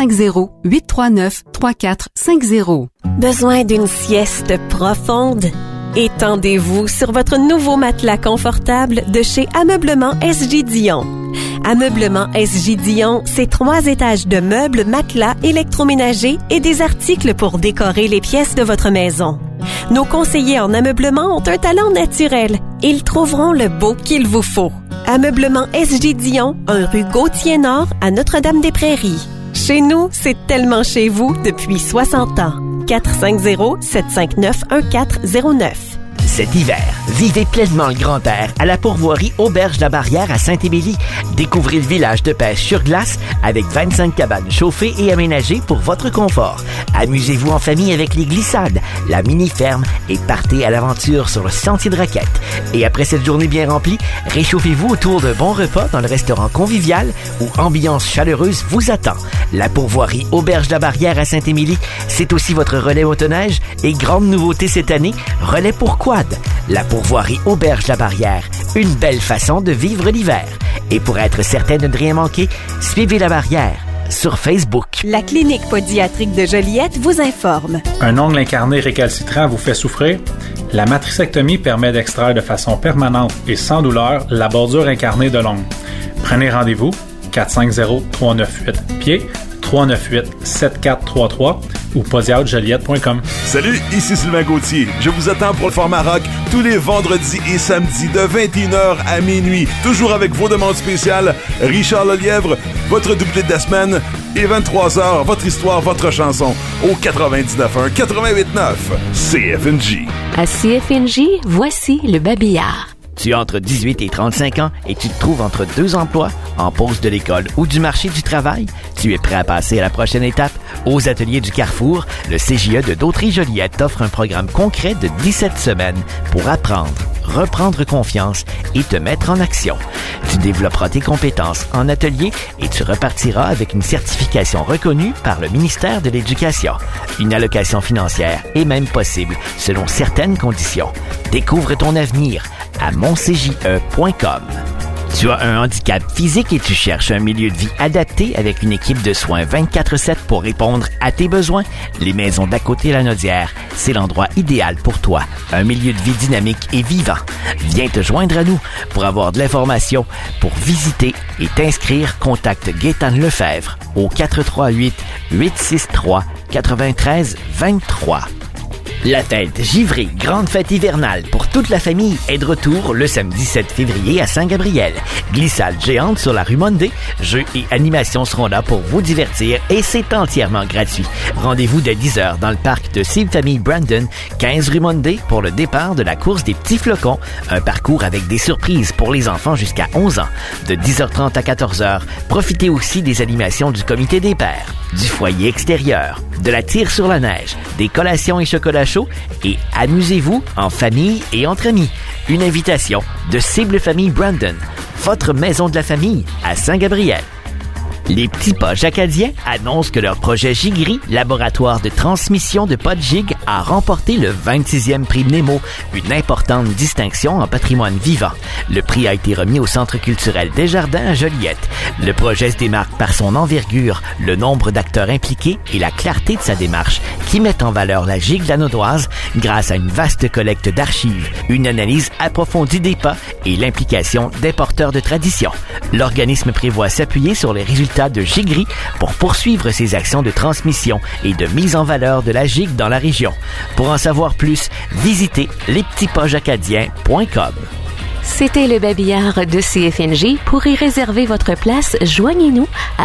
450-839-3450. Besoin d'une sieste profonde? Étendez-vous sur votre nouveau matelas confortable de chez Ameublement SJ Dion. Ameublement SJ Dion, c'est 3 étages de meubles, matelas, électroménagers et des articles pour décorer les pièces de votre maison. Nos conseillers en ameublement ont un talent naturel. Ils trouveront le beau qu'il vous faut. Ameublement SJ Dion, 1 rue Gauthier-Nord à Notre-Dame-des-Prairies. Chez nous, c'est tellement chez vous depuis 60 ans. 450-759-1409. Cet hiver, vivez pleinement le grand air à la pourvoirie Auberge de la Barrière à Saint-Émilie. Découvrez le village de pêche sur glace avec 25 cabanes chauffées et aménagées pour votre confort. Amusez-vous en famille avec les glissades, la mini-ferme et partez à l'aventure sur le sentier de raquettes. Et après cette journée bien remplie, réchauffez-vous autour d'un bon repas dans le restaurant convivial où ambiance chaleureuse vous attend. La pourvoirie Auberge de la Barrière à Saint-Émilie, c'est aussi votre relais motoneige et grande nouveauté cette année, relais pour quad. La pourvoirie Auberge de la Barrière, une belle façon de vivre l'hiver. Et pour être certain de ne rien manquer, suivez la barrière sur Facebook. La clinique pédiatrique de Joliette vous informe. Un ongle incarné récalcitrant vous fait souffrir? La matricectomie permet d'extraire de façon permanente et sans douleur la bordure incarnée de l'ongle. Prenez rendez-vous 450-398-PIED, 398-7433 ou podiatrijoliette.com. Salut, ici Sylvain Gauthier. Je vous attends pour le format rock tous les vendredis et samedis de 21h à minuit. Toujours avec vos demandes spéciales, Richard Lelièvre, votre doublé de la semaine, et 23h, votre histoire, votre chanson, au 99.1, 88.9, CFNJ. À CFNJ, voici le babillard. Tu as entre 18 et 35 ans et tu te trouves entre 2 emplois, en pause de l'école ou du marché du travail? Tu es prêt à passer à la prochaine étape? Aux ateliers du Carrefour, le CJE de Dautry-Joliette t'offre un programme concret de 17 semaines pour apprendre, reprendre confiance et te mettre en action. Tu développeras tes compétences en atelier et tu repartiras avec une certification reconnue par le ministère de l'Éducation. Une allocation financière est même possible selon certaines conditions. Découvre ton avenir à moncje.com. Tu as un handicap physique et tu cherches un milieu de vie adapté avec une équipe de soins 24/7 pour répondre à tes besoins? Les Maisons d'à côté Lanaudière, c'est l'endroit idéal pour toi. Un milieu de vie dynamique et vivant. Viens te joindre à nous pour avoir de l'information. Pour visiter et t'inscrire, contacte Gaétane Lefebvre au 438-863-9323. La fête givrée, grande fête hivernale pour toute la famille est de retour le samedi 7 février à Saint-Gabriel. Glissade géante sur la rue Mondé, jeux et animations seront là pour vous divertir et c'est entièrement gratuit. Rendez-vous dès 10h dans le parc de Cible Famille Brandon, 15 rue Mondé pour le départ de la course des petits flocons, un parcours avec des surprises pour les enfants jusqu'à 11 ans. De 10h30 à 14h, profitez aussi des animations du comité des pères, du foyer extérieur, de la tire sur la neige, des collations et chocolats chauds et amusez-vous en famille et entre amis. Une invitation de Cible Famille Brandon, votre maison de la famille à Saint-Gabriel. Les petits poches acadiens annoncent que leur projet Gigri, laboratoire de transmission de pods gig, a remporté le 26e prix Nemo, une importante distinction en patrimoine vivant. Le prix a été remis au Centre culturel Desjardins à Joliette. Le projet se démarque par son envergure, le nombre d'acteurs impliqués et la clarté de sa démarche, qui met en valeur la gigue lanaudoise grâce à une vaste collecte d'archives, une analyse approfondie des pas et l'implication des porteurs de tradition. L'organisme prévoit s'appuyer sur les résultats de Gigri pour poursuivre ses actions de transmission et de mise en valeur de la gigue dans la région. Pour en savoir plus, visitez lespetitspochesacadiens.com. C'était le babillard de CFNJ. Pour y réserver votre place, joignez-nous à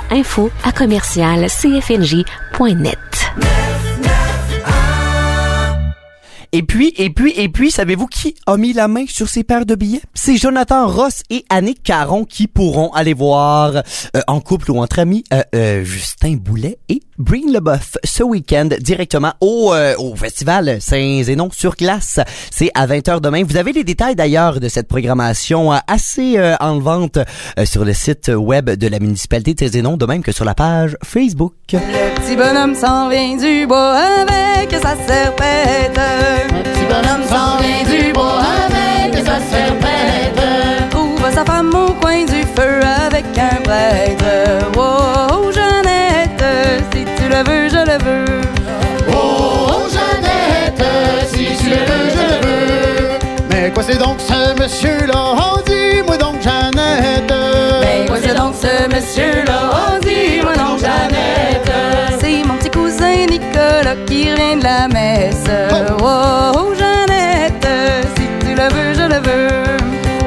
info@commercial-cfnj.net. Et puis, savez-vous qui a mis la main sur ces paires de billets? C'est Jonathan Ross et Annick Caron qui pourront aller voir en couple ou entre amis Justin Boulet et Breen Leboeuf ce week-end directement au festival Saint-Zénon sur glace. C'est à 20h demain. Vous avez les détails d'ailleurs de cette programmation assez enlevante sur le site web de la municipalité de Saint-Zénon, de même que sur la page Facebook. Le petit bonhomme s'en vient du bois avec sa serpette. Le petit bonhomme s'en vient du bois avec sa serpette. Trouve sa femme au coin du feu avec un prêtre. Oh, Jeannette, si tu le veux, je le veux. Oh, Jeannette, si tu le veux, je le veux. Mais quoi c'est donc ce monsieur-là? Oh, dis-moi donc, Jeannette. Mais quoi c'est donc ce monsieur-là? Oh, dis-moi donc, Jeannette. C'est mon petit cousin Nicolas qui revient de la messe. Oh, Jeannette, si tu le veux, je le veux.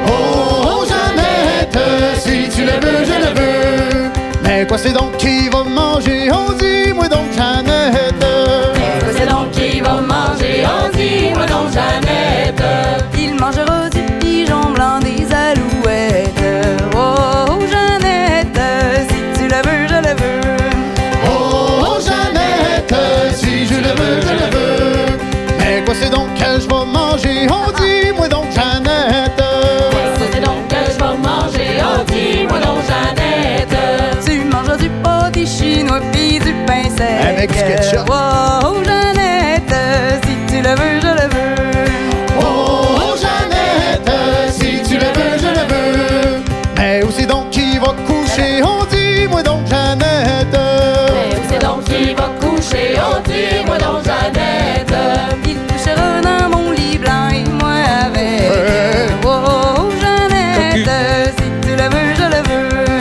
Oh, Jeannette, si tu le veux, je le veux. Mais quoi c'est donc qui va manger? Oh, dis-moi donc, Jeannette. Mais quoi c'est donc qui va manger? Oh, dis-moi donc, Jeannette. Il mangera du pigeon blanc, des alouettes. Oh, Jeannette, si tu le veux, je le veux. Oh, Jeannette, si je le veux, je le veux. Mais quoi c'est donc que je vais manger? Oh, dis-moi donc, Jeannette. Mais quoi c'est donc que je vais manger? Oh, dis-moi donc, Jeannette. Tu mangeras du pâté chinois pis du pain sec. Avec du ketchup. Oh, Jeannette, si tu le veux, je le veux. Oh, Jeannette, si tu le veux, je le veux. Mais où c'est donc qui va coucher? Oh, dis-moi donc, Jeannette. Mais où c'est donc qui va coucher? Oh, dis-moi donc, Jeannette. Il couchera dans mon lit blanc et moi avec. Oh, Jeannette, si tu le veux, je le veux.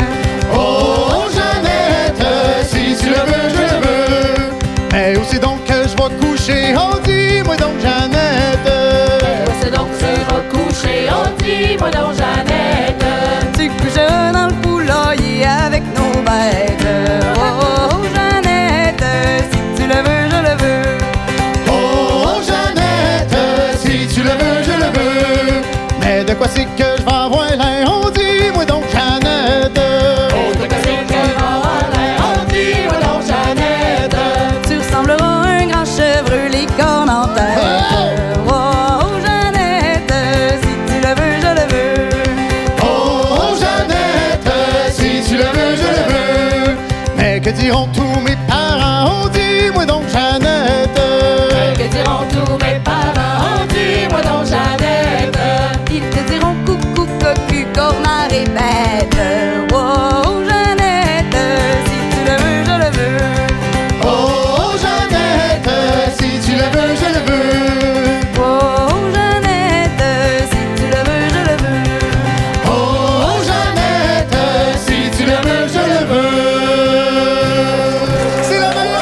Oh, Jeannette, si tu le veux, je le veux. Mais où c'est donc que je vais coucher? Oh, dis-moi donc, Jeannette. Mais où c'est donc que je vais coucher? Oh, dis-moi donc, Jeannette. Tu coucheras dans le poulailler avec nos bêtes. Oh, Jeannette, si tu le veux, je le veux. Oh, Jeannette, si tu le veux, je le veux. Mais de quoi c'est que je vais avoir l'air? Oh, dis-moi donc, Jeannette. Oh, de quoi c'est que je vais avoir l'air? Oh, dis-moi donc, Jeannette. Tu ressembleras à un grand chevreux, les cornes en tête. Oh, Jeannette, si tu le veux, je le veux. Oh, Jeannette, si tu le veux, je le veux. Mais que diront tous mes parents? Oh, dis-moi donc, Jeannette. Que diront tous mes parents? Oh, dis-moi donc, Jeannette. Ils te diront coucou, cocu, cornard et bête. Oh, Jeannette, si tu le veux, je le veux. Oh, Jeannette, si tu le veux, je le veux. Oh, Jeannette, si tu le veux, je le veux. Oh, Jeannette, si tu le veux, je le veux. C'est la meilleure.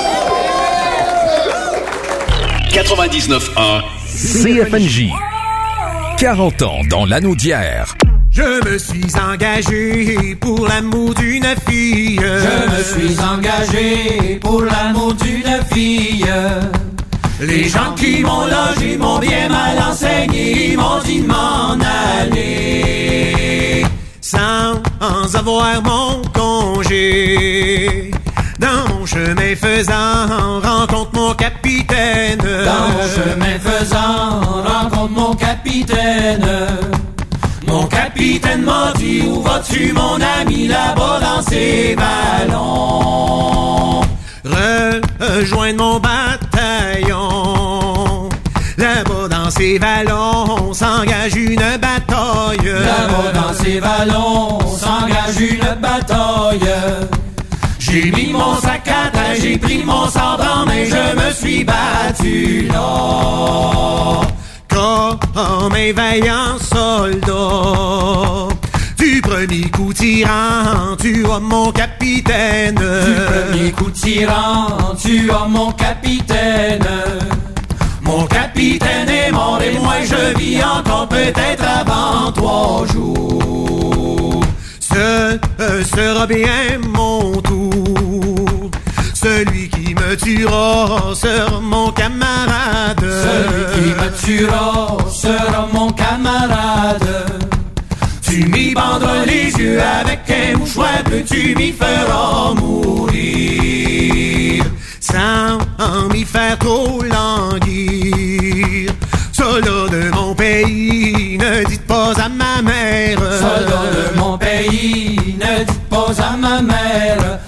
99.1 CFNJ. 40 ans dans l'anneau d'hier. Je me suis engagé pour l'amour d'une fille. Je me suis engagé pour l'amour d'une fille. Les gens qui m'ont logé m'ont bien mal enseigné, ils m'ont dit de m'en aller. Sans avoir mon congé. Dans mon chemin faisant, rencontre mon capitaine. Dans mon chemin faisant, rencontre mon capitaine. Mon capitaine m'a dit, où vas-tu mon ami, là-bas dans ses ballons? Rejoindre mon bataillon. Là-bas dans ses vallons, s'engage une bataille. Là-bas dans ses vallons, s'engage une bataille. J'ai mis mon sac à terre, j'ai pris mon sabre en main, je me suis battu là. Comme un vaillant soldat. Du premier coup tirant, tu as mon capitaine. Du premier coup tirant, tu as mon capitaine. Mon capitaine est mort et moi je vis encore peut-être avant 3 jours. Ce sera bien mon tour. Celui qui me me tuera sera mon camarade. Celui qui me tuera sera mon camarade. Tu m'y bandras les yeux avec un mouchoir bleu, tu m'y feras mourir. Sans m'y faire trop languir. Soldat de mon pays, ne dites pas à ma mère. Soldat de mon pays, ne dites pas à ma mère.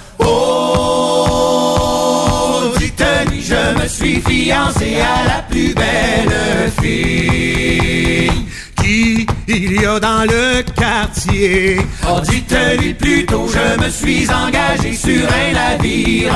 Oh, dites-lui, je me suis fiancé à la plus belle fille qu'il y a dans le quartier. Oh, dites-lui plutôt, je me suis engagé sur un navire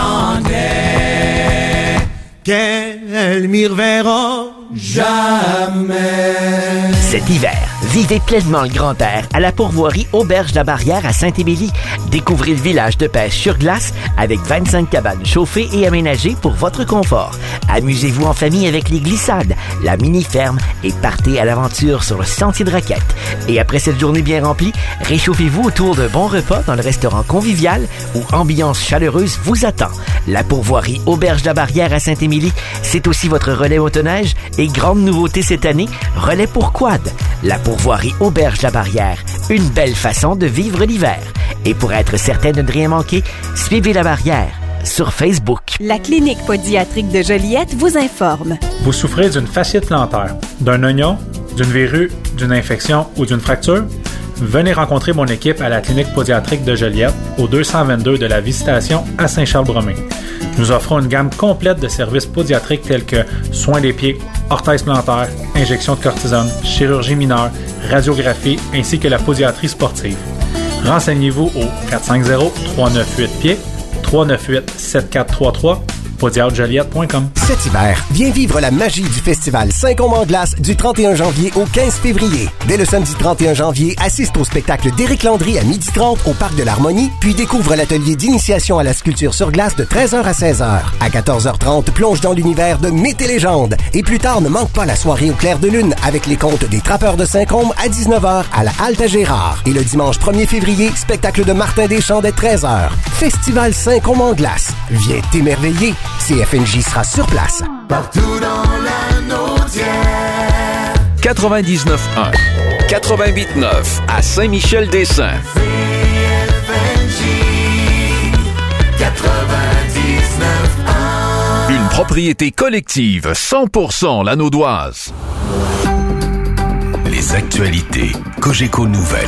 anglais. Qu'elle m'y reverra jamais. Cet hiver, vivez pleinement le grand air à la pourvoirie Auberge de la Barrière à Saint-Émilie. Découvrez le village de pêche sur glace avec 25 cabanes chauffées et aménagées pour votre confort. Amusez-vous en famille avec les glissades, la mini-ferme et partez à l'aventure sur le sentier de raquettes. Et après cette journée bien remplie, réchauffez-vous autour d'un bon repas dans le restaurant convivial où ambiance chaleureuse vous attend. La pourvoirie Auberge de la Barrière à Saint-Émilie, c'est aussi votre relais motoneige et grande nouveauté cette année, relais pour quad. La pourvoirie Auberge de la Barrière, une belle façon de vivre l'hiver. Et pour être certain de ne rien manquer, suivez la Barrière sur Facebook. La clinique pédiatrique de Joliette vous informe. Vous souffrez d'une fasciite plantaire, d'un oignon, d'une verrue, d'une infection ou d'une fracture? Venez rencontrer mon équipe à la clinique pédiatrique de Joliette, au 222 de la Visitation à Saint-Charles-Bromé. Nous offrons une gamme complète de services pédiatriques tels que soins des pieds, orthèse plantaire, injection de cortisone, chirurgie mineure, radiographie ainsi que la pédiatrie sportive. Renseignez-vous au 450-398-PIED, 398-7433, podiatrijoliette.com. Cet hiver, viens vivre la magie du festival Saint-Côme en glace du 31 janvier au 15 février. Dès le samedi 31 janvier, assiste au spectacle d'Éric Landry à 12h30 au Parc de l'Harmonie, puis découvre l'atelier d'initiation à la sculpture sur glace de 13h à 16h. À 14h30, plonge dans l'univers de Mythes et légendes. Et plus tard, ne manque pas la soirée au clair de lune avec les contes des Trappeurs de Saint-Côme à 19h à la Halte à Gérard. Et le dimanche 1er février, spectacle de Martin Deschamps dès 13h. Festival Saint-Côme en glace. Viens t'émerveiller. CFNJ sera sur place. Partout dans la Naudière. 99.1, 88.9 à Saint-Michel-des-Saints. CFNJ 99.1. Une propriété collective 100% Lanaudoise. Les actualités Cogeco Nouvelles.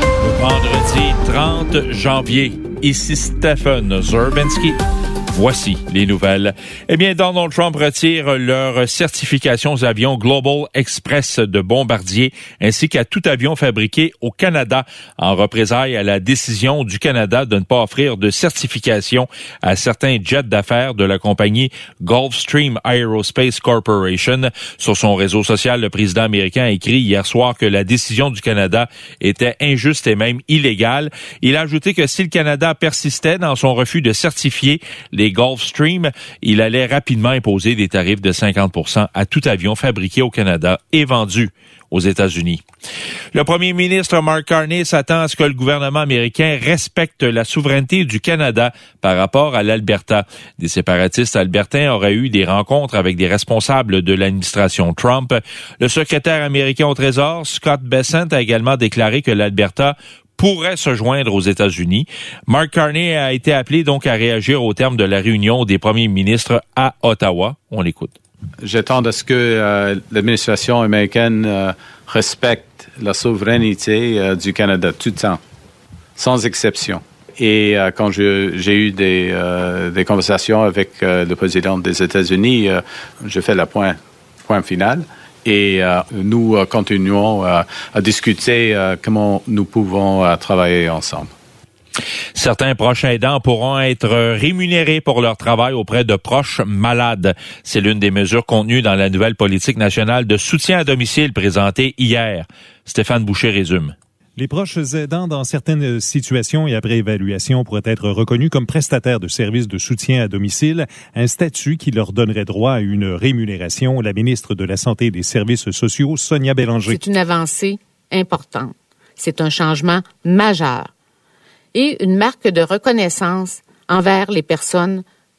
Vendredi 30 janvier. Ici Stephen Zerbinsky. Voici les nouvelles. Eh bien, Donald Trump retire leur certification aux avions Global Express de Bombardier ainsi qu'à tout avion fabriqué au Canada en représailles à la décision du Canada de ne pas offrir de certification à certains jets d'affaires de la compagnie Gulfstream Aerospace Corporation. Sur son réseau social, le président américain a écrit hier soir que la décision du Canada était injuste et même illégale. Il a ajouté que si le Canada persistait dans son refus de certifier les Gulfstream, il allait rapidement imposer des tarifs de 50% à tout avion fabriqué au Canada et vendu aux États-Unis. Le premier ministre Mark Carney s'attend à ce que le gouvernement américain respecte la souveraineté du Canada par rapport à l'Alberta. Des séparatistes albertains auraient eu des rencontres avec des responsables de l'administration Trump. Le secrétaire américain au Trésor, Scott Bessent, a également déclaré que l'Alberta pourrait se joindre aux États-Unis. Mark Carney a été appelé donc à réagir au terme de la réunion des premiers ministres à Ottawa. On l'écoute. J'attends à ce que l'administration américaine respecte la souveraineté du Canada tout le temps, sans exception. Et quand j'ai eu des conversations avec le président des États-Unis, je fais le point final. Et nous continuons à discuter comment nous pouvons travailler ensemble. Certains proches aidants pourront être rémunérés pour leur travail auprès de proches malades. C'est l'une des mesures contenues dans la nouvelle politique nationale de soutien à domicile présentée hier. Stéphane Boucher résume. Les proches aidants dans certaines situations et après évaluation pourraient être reconnus comme prestataires de services de soutien à domicile, un statut qui leur donnerait droit à une rémunération. La ministre de la Santé et des Services sociaux, Sonia Bélanger. C'est une avancée importante. C'est un changement majeur et une marque de reconnaissance envers les personnes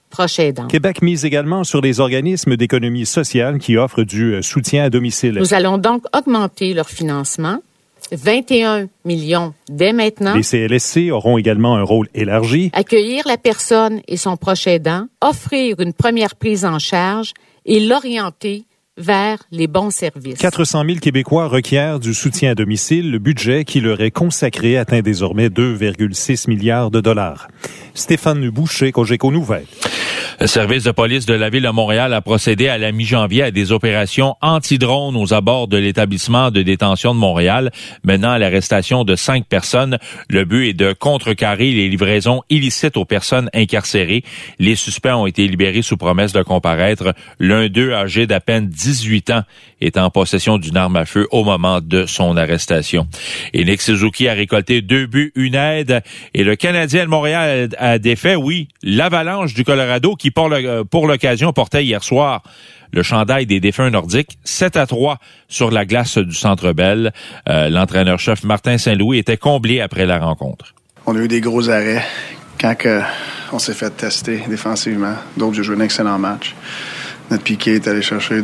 proche aidant. Québec mise également sur les organismes d'économie sociale qui offrent du soutien à domicile. Nous allons donc augmenter leur financement. 21 millions dès maintenant. Les CLSC auront également un rôle élargi. Accueillir la personne et son proche aidant, offrir une première prise en charge et l'orienter vers les bons services. 400 000 Québécois requièrent du soutien à domicile. Le budget qui leur est consacré atteint désormais 2,6 milliards de dollars. Stéphane Boucher, Cogeco Nouvelles. Le service de police de la Ville de Montréal a procédé à la mi-janvier à des opérations anti-drones aux abords de l'établissement de détention de Montréal, menant à l'arrestation de 5 personnes. Le but est de contrecarrer les livraisons illicites aux personnes incarcérées. Les suspects ont été libérés sous promesse de comparaître. L'un d'eux, âgé d'à peine 18 ans, est en possession d'une arme à feu au moment de son arrestation. Et Nick Suzuki a récolté 2 buts, 1 aide. Et le Canadien de Montréal a défait, oui, l'Avalanche du Colorado qui, pour l'occasion, portait hier soir le chandail des défunts nordiques, 7-3 sur la glace du Centre Bell. L'entraîneur-chef Martin Saint-Louis était comblé après la rencontre. On a eu des gros arrêts quand on s'est fait tester défensivement. D'autres ont joué un excellent match. Notre piqué est allé chercher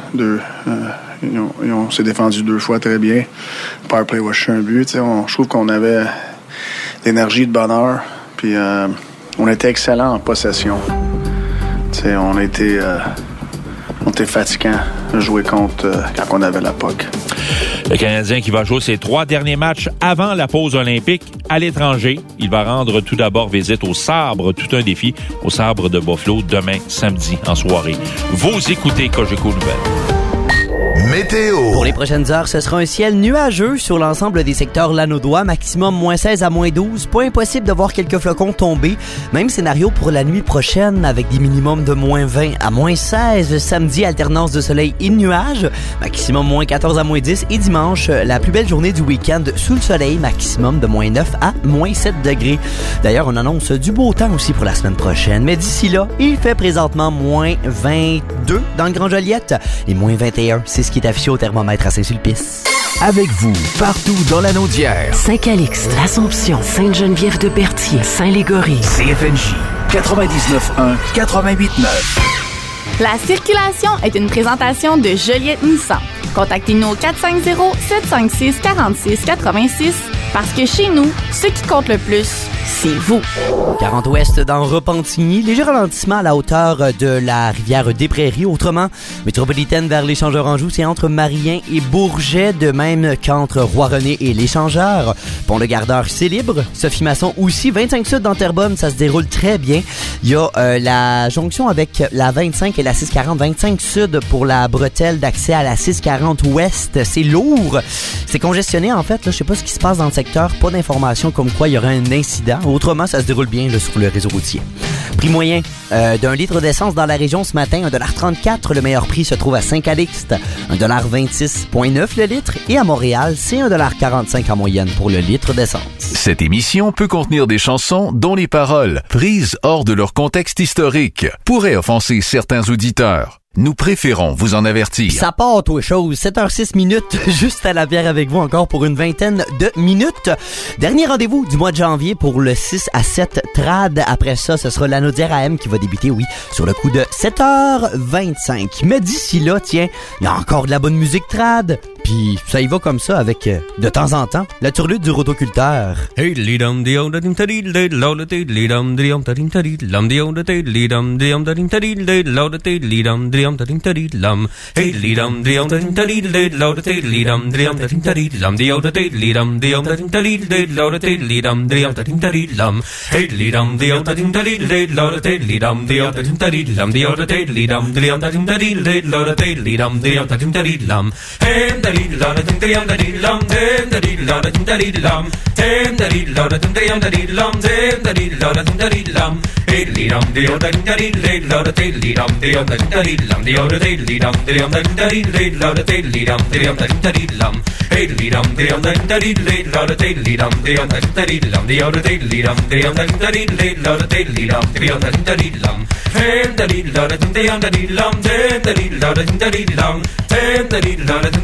on s'est défendu 2 fois très bien. Power play va chercher un but. Je trouve qu'on avait l'énergie de bonheur. Puis on était excellent en possession. On était fatigant de jouer contre quand on avait la puck. Le Canadien qui va jouer ses 3 derniers matchs avant la pause olympique à l'étranger. Il va rendre tout d'abord visite au Sabre, tout un défi, au Sabre de Buffalo demain samedi en soirée. Vous écoutez Cogeco Nouvelles. Météo. Pour les prochaines heures, ce sera un ciel nuageux sur l'ensemble des secteurs lanaudois, maximum moins 16 à moins 12. Pas impossible de voir quelques flocons tomber. Même scénario pour la nuit prochaine avec des minimums de moins 20 à moins 16. Samedi, alternance de soleil et de nuages, maximum moins 14 à moins 10. Et dimanche, la plus belle journée du week-end sous le soleil, maximum de moins 9 à moins 7 degrés. D'ailleurs, on annonce du beau temps aussi pour la semaine prochaine. Mais d'ici là, il fait présentement moins 22 dans le Grand Joliette et moins 21. C'est ce qui est affiché au thermomètre à Saint-Sulpice. Avec vous, partout dans la Naudière. Saint-Calixte, L'Assomption, Sainte-Geneviève-de-Berthier, Saint-Légory. CFNJ 99.1, 88.9. La circulation est une présentation de Joliette Nissan. Contactez-nous au 450-756-4686 parce que chez nous, ce qui compte le plus, c'est vous. 40 ouest dans Repentigny, léger ralentissement à la hauteur de la rivière des Prairies. Autrement, métropolitaine vers l'Échangeur-Anjou, c'est entre Marien et Bourget, de même qu'entre Roi-René et l'Échangeur. Pont-le-Gardeur, c'est libre. Sophie Masson aussi, 25 sud dans Terrebonne, ça se déroule très bien. Il y a la jonction avec la 25 et la 640, 25 sud pour la bretelle d'accès à la 640 ouest. C'est lourd. C'est congestionné en fait. Là, je sais pas ce qui se passe dans le secteur. Pas d'informations comme quoi il y aurait un incident. Autrement, ça se déroule bien là, sur le réseau routier. Prix moyen d'un litre d'essence dans la région ce matin, 1,34 $. Le meilleur prix se trouve à Saint-Calixte, 1,26,9 $ le litre. Et à Montréal, c'est 1,45 $ en moyenne pour le litre d'essence. Cette émission peut contenir des chansons dont les paroles, prises hors de leur contexte historique, pourraient offenser certains auditeurs. Nous préférons vous en avertir. Ça part, toi, chose. 7h06 minutes, juste à la bière avec vous encore pour une vingtaine de minutes. Dernier rendez-vous du mois de janvier pour le 6 à 7 trad. Après ça, ce sera la Naudière AM qui va débuter, oui, sur le coup de 7h25. Mais d'ici là, tiens, il y a encore de la bonne musique trad. Puis ça y va comme ça avec, de temps en temps, la turlute du rotoculteur. Hey, lidam diom da dim tadil de laudate lidam diom da dim tadil lam diom da lidam diom da dim tadil de laudate lidam diom da dim tadil lam. Hey, lidam diom da dim tadil de laudate lidam diom da dim tadil lam diom da lidam diom da dim tadil de laudate lidam diom da dim tadil lam. Hey, lidam diom da dim tadil de laudate lidam diom da dim tadil lam diom da lidam diom da dim tadil de laudate lidam diom da dim tadil lam. Hey, la da dum da dee lam dem da dee la da dum da dee lam dem da dee la da dum da dee lam dem da dee la da dum da dee lam hey li lam de da dum da dee le la da te li lam de da dum da dee lam de da te li lam de da dum da dee le la da te li lam de da dum da dee lam hey li lam de da dum da dee le la da te li lam de da dum da dee lam de da te li lam de da dum da dee le la da te li lam de da dum da dee lam hey da dee la da dum da dee lam dem da dee la da dum da dee lam dem da dee la da dum da dee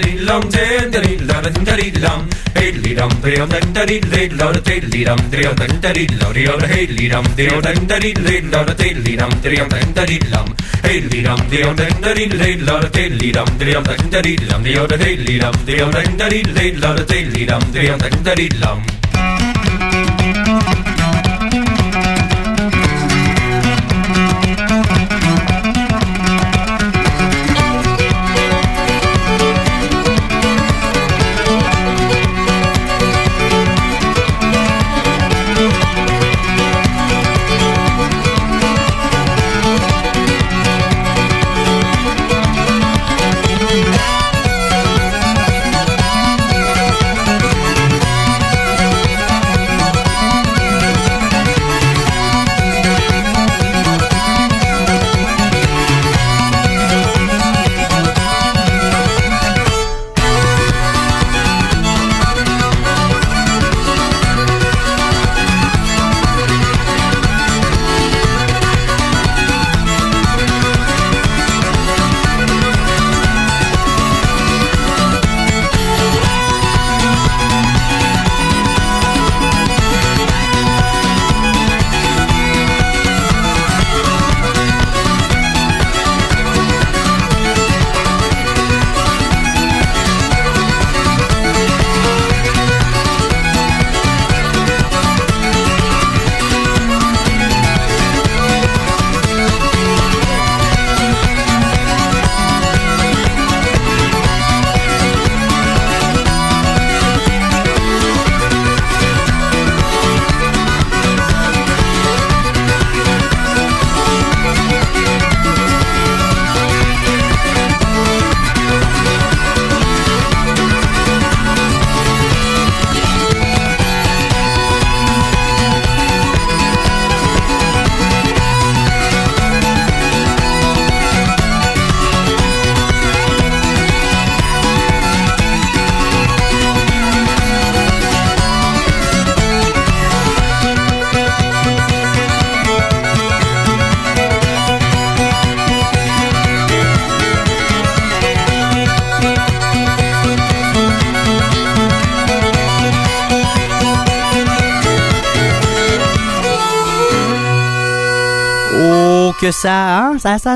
que ça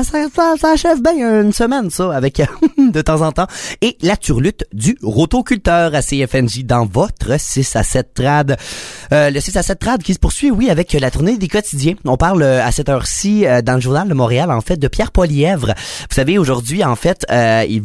achève bien une semaine, ça, avec de temps en temps. Et la turlute du rotoculteur à CFNJ dans votre 6 à 7 trad. Le 6 à 7 trad qui se poursuit, oui, avec la tournée des quotidiens. On parle à cette heure-ci dans le Journal de Montréal, en fait, de Pierre Poilièvre. Vous savez, aujourd'hui, en fait, il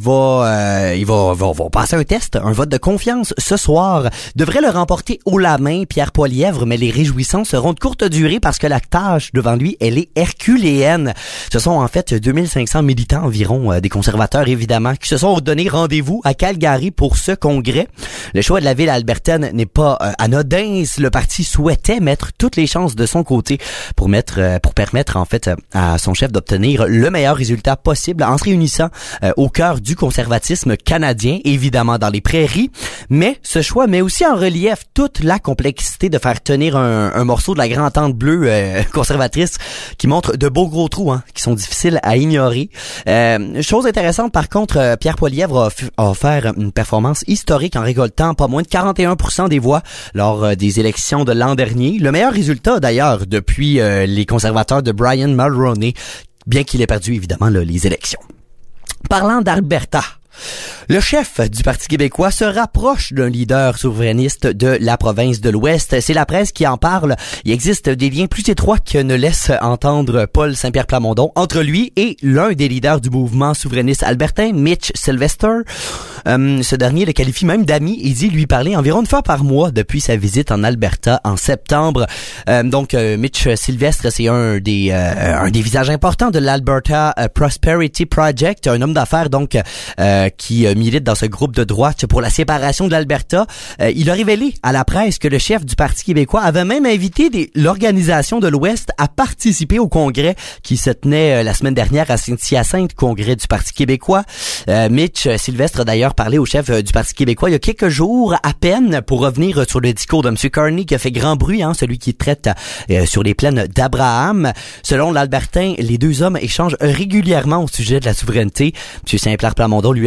va passer un test, un vote de confiance ce soir. Devrait le remporter haut la main, Pierre Poilièvre, mais les réjouissances seront de courte durée parce que la tâche devant lui, elle est herculéenne. Ce sont en fait 2500 militants environ, des conservateurs évidemment, qui se sont donné rendez-vous à Calgary pour ce congrès. Le choix de la ville albertaine n'est pas anodin. Le parti souhaitait mettre toutes les chances de son côté pour permettre en fait à son chef d'obtenir le meilleur résultat possible en se réunissant au cœur du conservatisme canadien, évidemment dans les prairies. Mais ce choix met aussi en relief toute la complexité de faire tenir un morceau de la grande tente bleue conservatrice qui montre de beaux gros trous qui sont difficiles à ignorer. Chose intéressante par contre, Pierre Poilièvre a offert une performance historique en récoltant pas moins de 41% des voix lors des élections de l'an dernier. Le meilleur résultat d'ailleurs depuis les conservateurs de Brian Mulroney, bien qu'il ait perdu évidemment les élections. Parlant d'Alberta, le chef du Parti québécois se rapproche d'un leader souverainiste de la province de l'Ouest. C'est la presse qui en parle. Il existe des liens plus étroits que ne laisse entendre Paul Saint-Pierre Plamondon entre lui et l'un des leaders du mouvement souverainiste albertain, Mitch Sylvester. Ce dernier le qualifie même d'ami et dit lui parler environ une fois par mois depuis sa visite en Alberta en septembre. Mitch Sylvestre, c'est un des visages importants de l'Alberta Prosperity Project, un homme d'affaires donc qui milite dans ce groupe de droite pour la séparation de l'Alberta. Il a révélé à la presse que le chef du Parti québécois avait même invité l'organisation de l'Ouest à participer au congrès qui se tenait la semaine dernière à Saint-Hyacinthe, congrès du Parti québécois. Mitch Sylvestre a d'ailleurs parlé au chef du Parti québécois il y a quelques jours à peine pour revenir sur le discours de M. Carney qui a fait grand bruit, celui qui traite sur les plaines d'Abraham. Selon l'Albertain, les deux hommes échangent régulièrement au sujet de la souveraineté. M. Saint-Pierre Plamondon lui a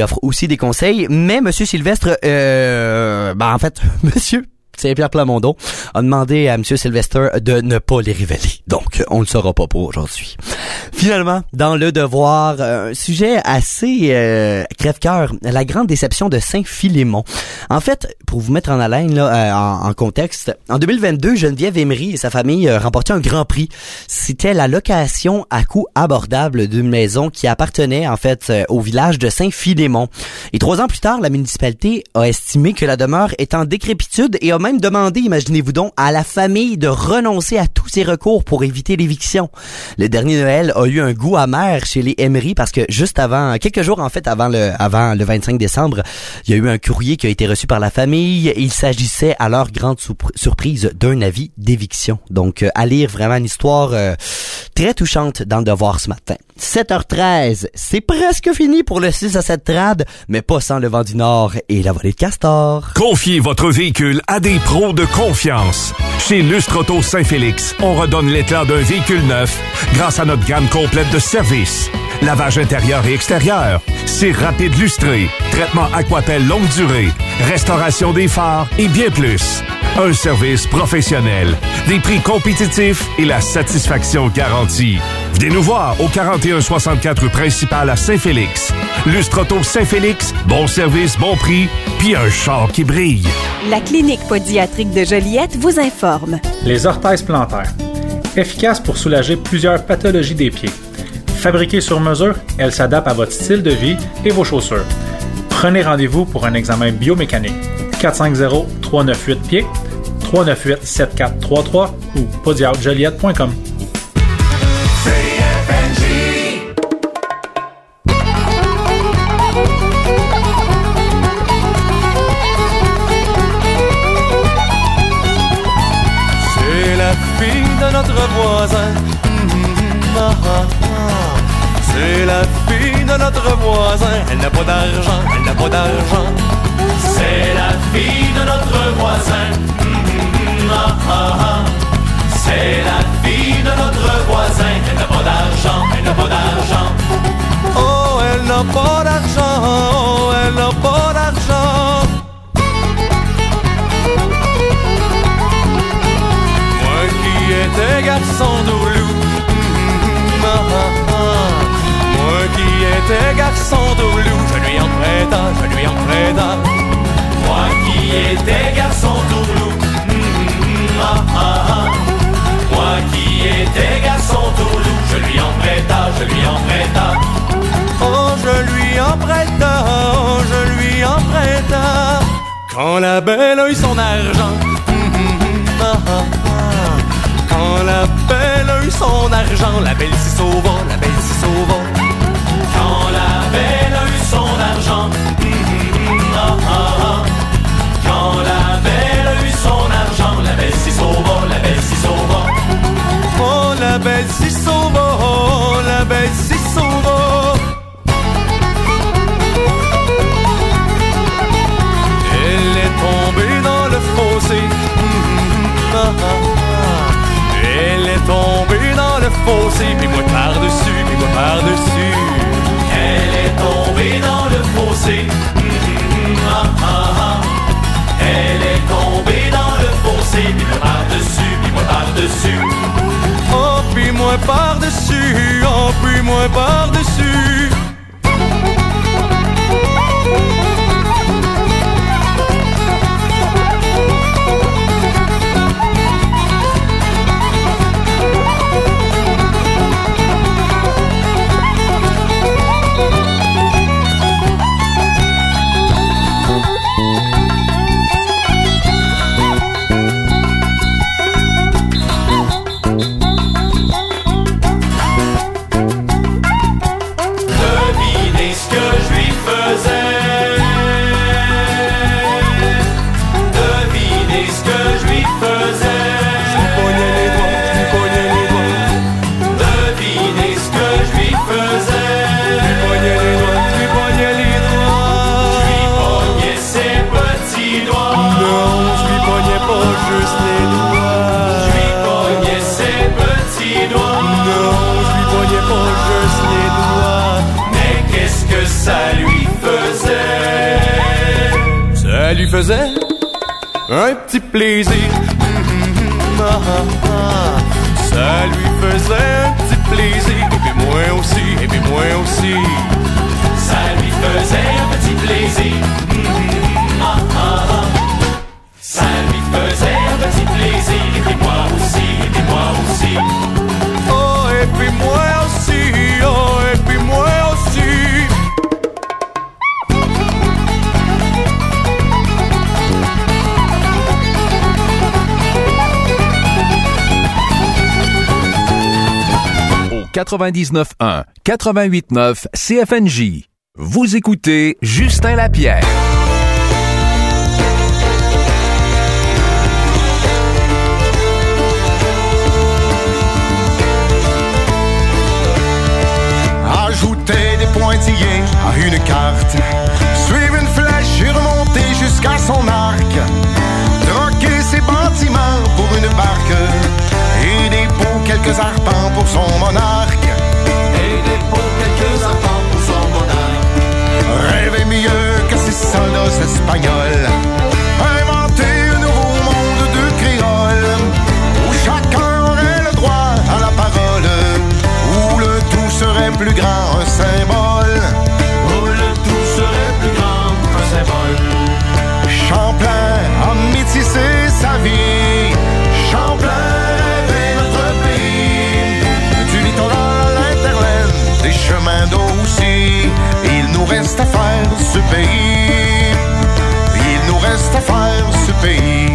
offre aussi des conseils, mais Monsieur Sylvestre, en fait, Monsieur Saint-Pierre Plamondon a demandé à M. Sylvester de ne pas les révéler. Donc, on le saura pas pour aujourd'hui. Finalement, dans Le Devoir, un sujet assez crève-cœur, la grande déception de Saint-Philémon. En fait, pour vous mettre en haleine, là, en contexte, en 2022, Geneviève Emery et sa famille remportaient un grand prix. C'était la location à coût abordable d'une maison qui appartenait, en fait, au village de Saint-Philémon. Et 3 ans plus tard, la municipalité a estimé que la demeure est en décrépitude et a même demandé, imaginez-vous donc, à la famille de renoncer à tous ses recours pour éviter l'éviction. Le dernier Noël a eu un goût amer chez les Emery parce que juste avant, quelques jours en fait avant le 25 décembre, il y a eu un courrier qui a été reçu par la famille. Il s'agissait à leur grande surprise d'un avis d'éviction. Donc à lire vraiment une histoire très touchante dans Le Devoir ce matin. 7h13, c'est presque fini pour le 6 à 7 trad, mais pas sans le vent du Nord et la volée de castor. Confiez votre véhicule à des pros de confiance. Chez Lustre Auto Saint-Félix, on redonne l'éclat d'un véhicule neuf grâce à notre gamme complète de services. Lavage intérieur et extérieur, cire rapide lustré, traitement Aquapel longue durée, restauration des phares et bien plus. Un service professionnel, des prix compétitifs et la satisfaction garantie. Venez nous voir au 4164 rue principale à Saint-Félix. Lustre Auto Saint-Félix, bon service, bon prix, puis un char qui brille. La clinique podiatrique de Joliette vous informe. Les orthèses plantaires. Efficaces pour soulager plusieurs pathologies des pieds. Fabriquée sur mesure, elle s'adapte à votre style de vie et vos chaussures. Prenez rendez-vous pour un examen biomécanique. 450-398-PIED, 398-7433 ou podiatrijoliette.com. C'est la fille de notre voisin. C'est la fille de notre voisin. Elle n'a pas d'argent, elle n'a pas d'argent. C'est la fille de notre voisin. C'est la fille de notre voisin. Elle n'a pas d'argent, elle n'a pas d'argent. Oh, elle n'a pas d'argent, oh, elle n'a pas d'argent. Moi qui étais garçon d'Oulou. Moi qui étais garçon d'Oulou, je lui en prêta, je lui en prêta. Moi qui étais garçon d'Oulou, moi qui étais garçon d'Oulou, je lui en prêta, je lui en prêta. Oh, je lui en prêta, oh, je lui en prêta. Quand la belle a eu son argent, quand la belle a eu son argent, la belle s'y sauva, la belle s'y sauva. Quand la belle a eu son argent, quand la belle a eu son argent, la belle s'y sauva, la belle s'y sauva. Oh, la belle s'y sauva, oh, la belle s'y sauva. Elle est tombée dans le fossé. Elle est tombée dans le fossé, puis moi par-dessus, puis moi par-dessus. Elle est tombée dans le fossé. Elle est tombée dans le fossé, puis moi par-dessus, puis moi par-dessus. Oh, puis moi par-dessus, oh, puis moi par-dessus. faisait un petit plaisir. Ça lui faisait un petit plaisir. Et puis moi aussi, et puis moi aussi. Ça lui faisait un petit plaisir. Ça lui faisait un petit plaisir. Et puis moi aussi, et puis moi aussi. Oh, et puis moi aussi, oh, et puis moi aussi. Au 99.1, 88.9 CFNJ. Vous écoutez Justin Lapierre. Ajouter des pointillés à une carte, suivre une flèche et remonter jusqu'à son arc, troquer ses bâtiments pour une barque, et des pots, quelques arpents pour son monarque. Et des pots, quelques arpents pour son monarque. Rêver mieux que ces soldats espagnols, inventer un nouveau monde de créoles, où chacun aurait le droit à la parole, où le tout serait plus grand, un symbole. Où le tout serait plus grand, un symbole. Champlain a métissé sa vie, Champlain rêvait notre pays. Du littoral à l'interlaine, des chemins d'eau aussi. Il nous reste à faire ce pays. Il nous reste à faire ce pays.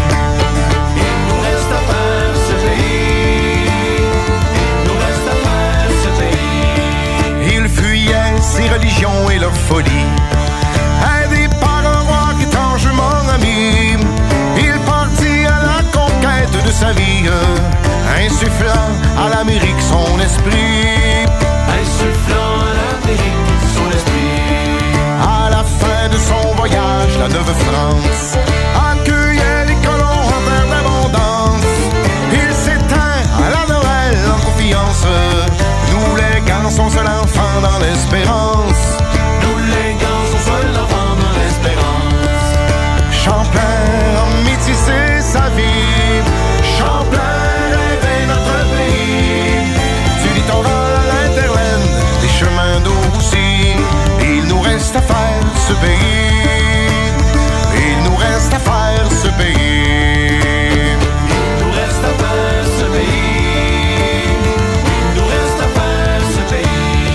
Il nous reste à faire ce pays. Il nous reste à faire ce pays. Il fuyait ses religions et leur folie, aidé par un roi qui tange mon ami. Il partit à la conquête de sa vie, insufflant à l'Amérique son esprit. Insufflant à l'Amérique son esprit. À la fin de son voyage, la Neuve-France accueillait les colons en terre d'abondance. Il s'éteint à la Noël en confiance. Nous les gants, son seul enfant dans l'espérance. Nous les gants, son seul enfant dans l'espérance. Champlain a métissé sa vie, Champlain rêvait notre pays. Du littoral à l'interlaine, des chemins d'eau aussi. Il nous reste à faire ce pays. Il nous reste à faire ce pays. Il nous reste à faire ce pays. Il nous reste à faire ce pays.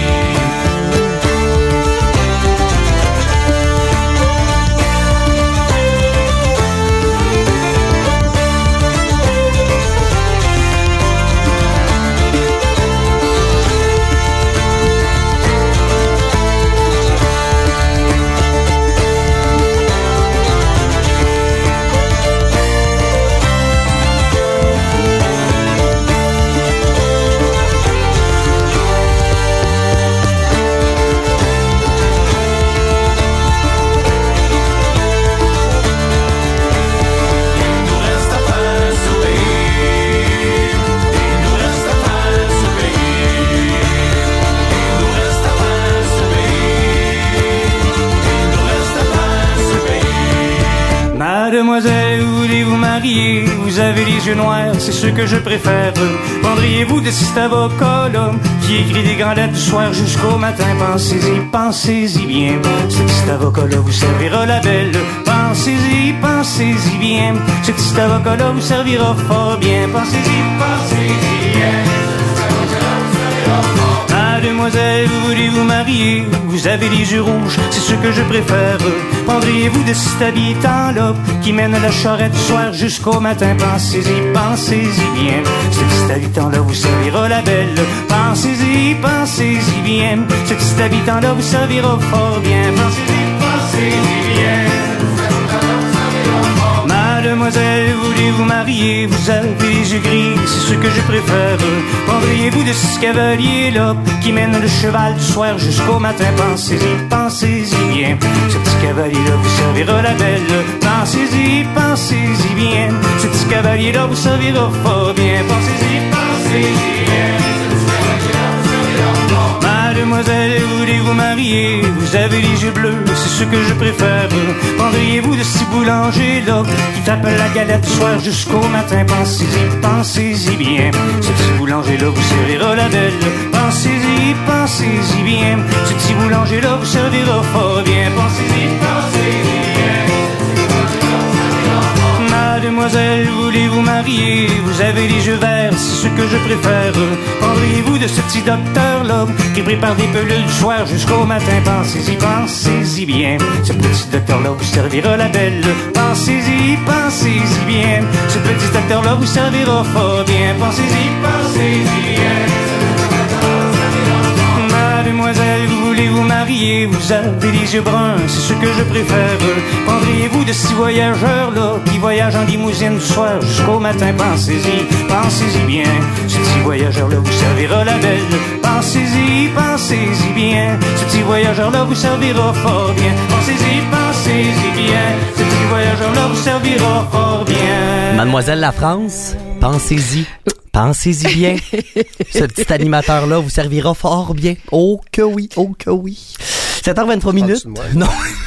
Mademoiselle, voulez-vous marier? Vous avez les yeux noirs, c'est ce que je préfère. Prendriez-vous de cet avocat-là qui écrit des grandes lettres du soir jusqu'au matin? Pensez-y, pensez-y bien. Ce petit avocat-là vous servira la belle. Pensez-y, pensez-y bien. Ce petit avocat-là vous servira fort bien. Pensez-y, pensez-y bien. Mademoiselle, voulez vous marier? Vous avez les yeux rouges, c'est ce que je préfère. Prendriez-vous de cet habitant-là qui mène la charrette du soir jusqu'au matin? Pensez-y, pensez-y bien. Ce petit habitant-là vous servira la belle. Pensez-y, pensez-y bien. Ce petit habitant-là vous servira fort bien. Pensez-y, pensez-y bien. Mademoiselle, voulez-vous marier? Vous avez les yeux gris, c'est ce que je préfère. Prendriez-vous de ce cavalier-là qui mène le cheval du soir jusqu'au matin? Pensez-y, pensez-y bien. Ce petit cavalier-là vous servira la belle. Pensez-y, pensez-y bien. Ce petit cavalier-là vous servira fort bien. Pensez-y, pensez-y bien. Mademoiselle, voulez-vous marier? Vous avez les yeux bleus, c'est ce que je préfère. Prendriez-vous de ce boulanger-là qui tape la galette du soir jusqu'au matin? Pensez-y, pensez-y bien. Ce petit boulanger-là vous servira la belle. Pensez-y, pensez-y bien. Ce petit boulanger-là vous servira fort bien. Pensez-y, pensez-y bien. Mademoiselle, voulez-vous marier? Vous avez les yeux verts, c'est ce que je préfère. Prendriez-vous de ce petit docteur-là qui prépare des pelules du soir jusqu'au matin? Pensez-y, pensez-y bien. Ce petit docteur-là vous servira la belle. Pensez-y, pensez-y bien. Ce petit docteur-là vous servira fort bien. Pensez-y, pensez-y bien. Mademoiselle, voulez-vous marier? Vous avez les yeux bruns, c'est ce que je préfère. Prendriez-vous de ces voyageurs-là qui voyagent en limousine du soir jusqu'au matin? Pensez-y, pensez-y bien. Ce petit voyageur-là vous servira la belle. Pensez-y, pensez-y bien. Ce petit voyageur-là vous servira fort bien. Pensez-y, pensez-y bien. Ce petit voyageur-là vous servira fort bien. Mademoiselle La France, pensez-y. Pensez-y bien. Ce petit animateur-là vous servira fort bien. Oh que oui, oh que oui. 7h23 minutes. Non.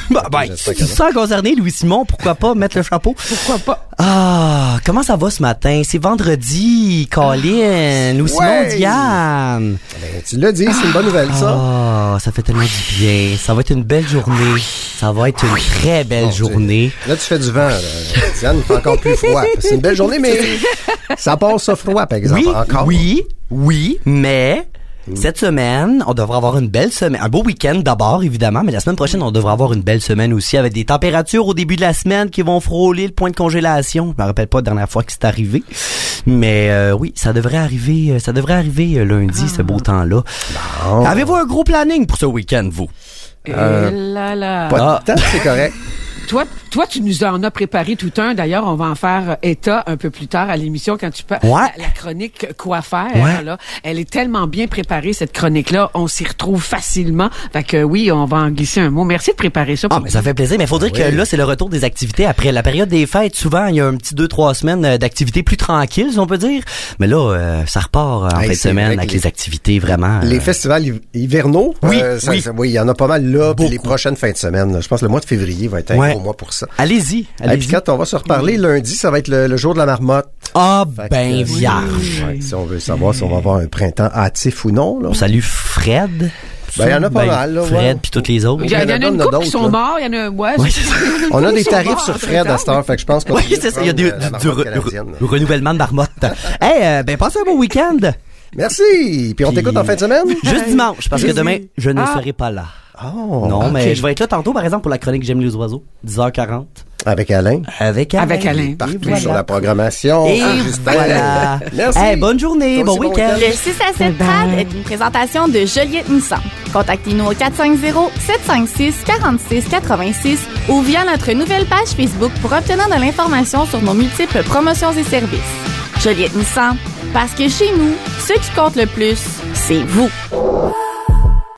Si tu te sens concerné, Louis-Simon, pourquoi pas mettre le chapeau? Pourquoi pas? Ah, comment ça va ce matin? C'est vendredi, Colin. Louis-Simon, Diane. Ben, tu l'as dit, c'est une bonne nouvelle, ça. Ah, ça fait tellement du bien. Ça va être une belle journée. Ça va être une très belle journée. Là, tu fais du vent, là. Diane, il fait encore plus froid. C'est une belle journée, mais ça passe ça froid, par exemple, encore. Oui, mais cette semaine, on devrait avoir une belle semaine. Un beau week-end d'abord, évidemment, mais la semaine prochaine, on devrait avoir une belle semaine aussi avec des températures au début de la semaine qui vont frôler le point de congélation. Je me rappelle pas la dernière fois que c'est arrivé. Mais oui, ça devrait arriver lundi, ce beau temps-là. Bon. Avez-vous un gros planning pour ce week-end, vous? Pas de temps, c'est correct. Toi, tu nous en as préparé tout un. D'ailleurs, on va en faire état un peu plus tard à l'émission quand tu parles. La chronique Quoi faire, là. Elle est tellement bien préparée, cette chronique-là. On s'y retrouve facilement. Fait que oui, on va en glisser un mot. Merci de préparer ça. Mais ça fait plaisir. Mais il faudrait que là, c'est le retour des activités. Après la période des fêtes, souvent, il y a un petit 2-3 semaines d'activités plus tranquilles, si on peut dire. Mais là, ça repart en fin de semaine avec les activités vraiment. Les festivals hivernaux. Oui, il y en a pas mal là. Puis les prochaines fins de semaine. Je pense que le mois de février va être un gros mois pour ça. Allez-y. Puis quand on va se reparler lundi, ça va être le jour de la marmotte. Ah, ben vierge. Si on veut savoir si on va avoir un printemps hâtif ou non. Là. On salue Fred. Ben, il y en a pas mal, là. Fred puis toutes les autres. Il y en a une couple qui sont morts. Il y en a, on a des tarifs sur Fred à cette heure, fait que je pense qu'on c'est ça. Il y a du renouvellement de marmotte. Ben, passez un bon week-end. Merci. Puis on t'écoute en fin de semaine? Juste dimanche, parce que demain, je ne serai pas là. Oh, non, mais je vais être là tantôt, par exemple, pour la chronique J'aime les oiseaux, 10h40. Avec Alain. Avec Alain. Partout sur la programmation. Et voilà. Merci. Bonne journée, bon week-end. Le 6 à 7 Trad est une présentation de Joliette Nissan. Contactez-nous au 450-756-4686 ou via notre nouvelle page Facebook pour obtenir de l'information sur nos multiples promotions et services. Joliette Nissan, parce que chez nous, ce qui compte le plus, c'est vous.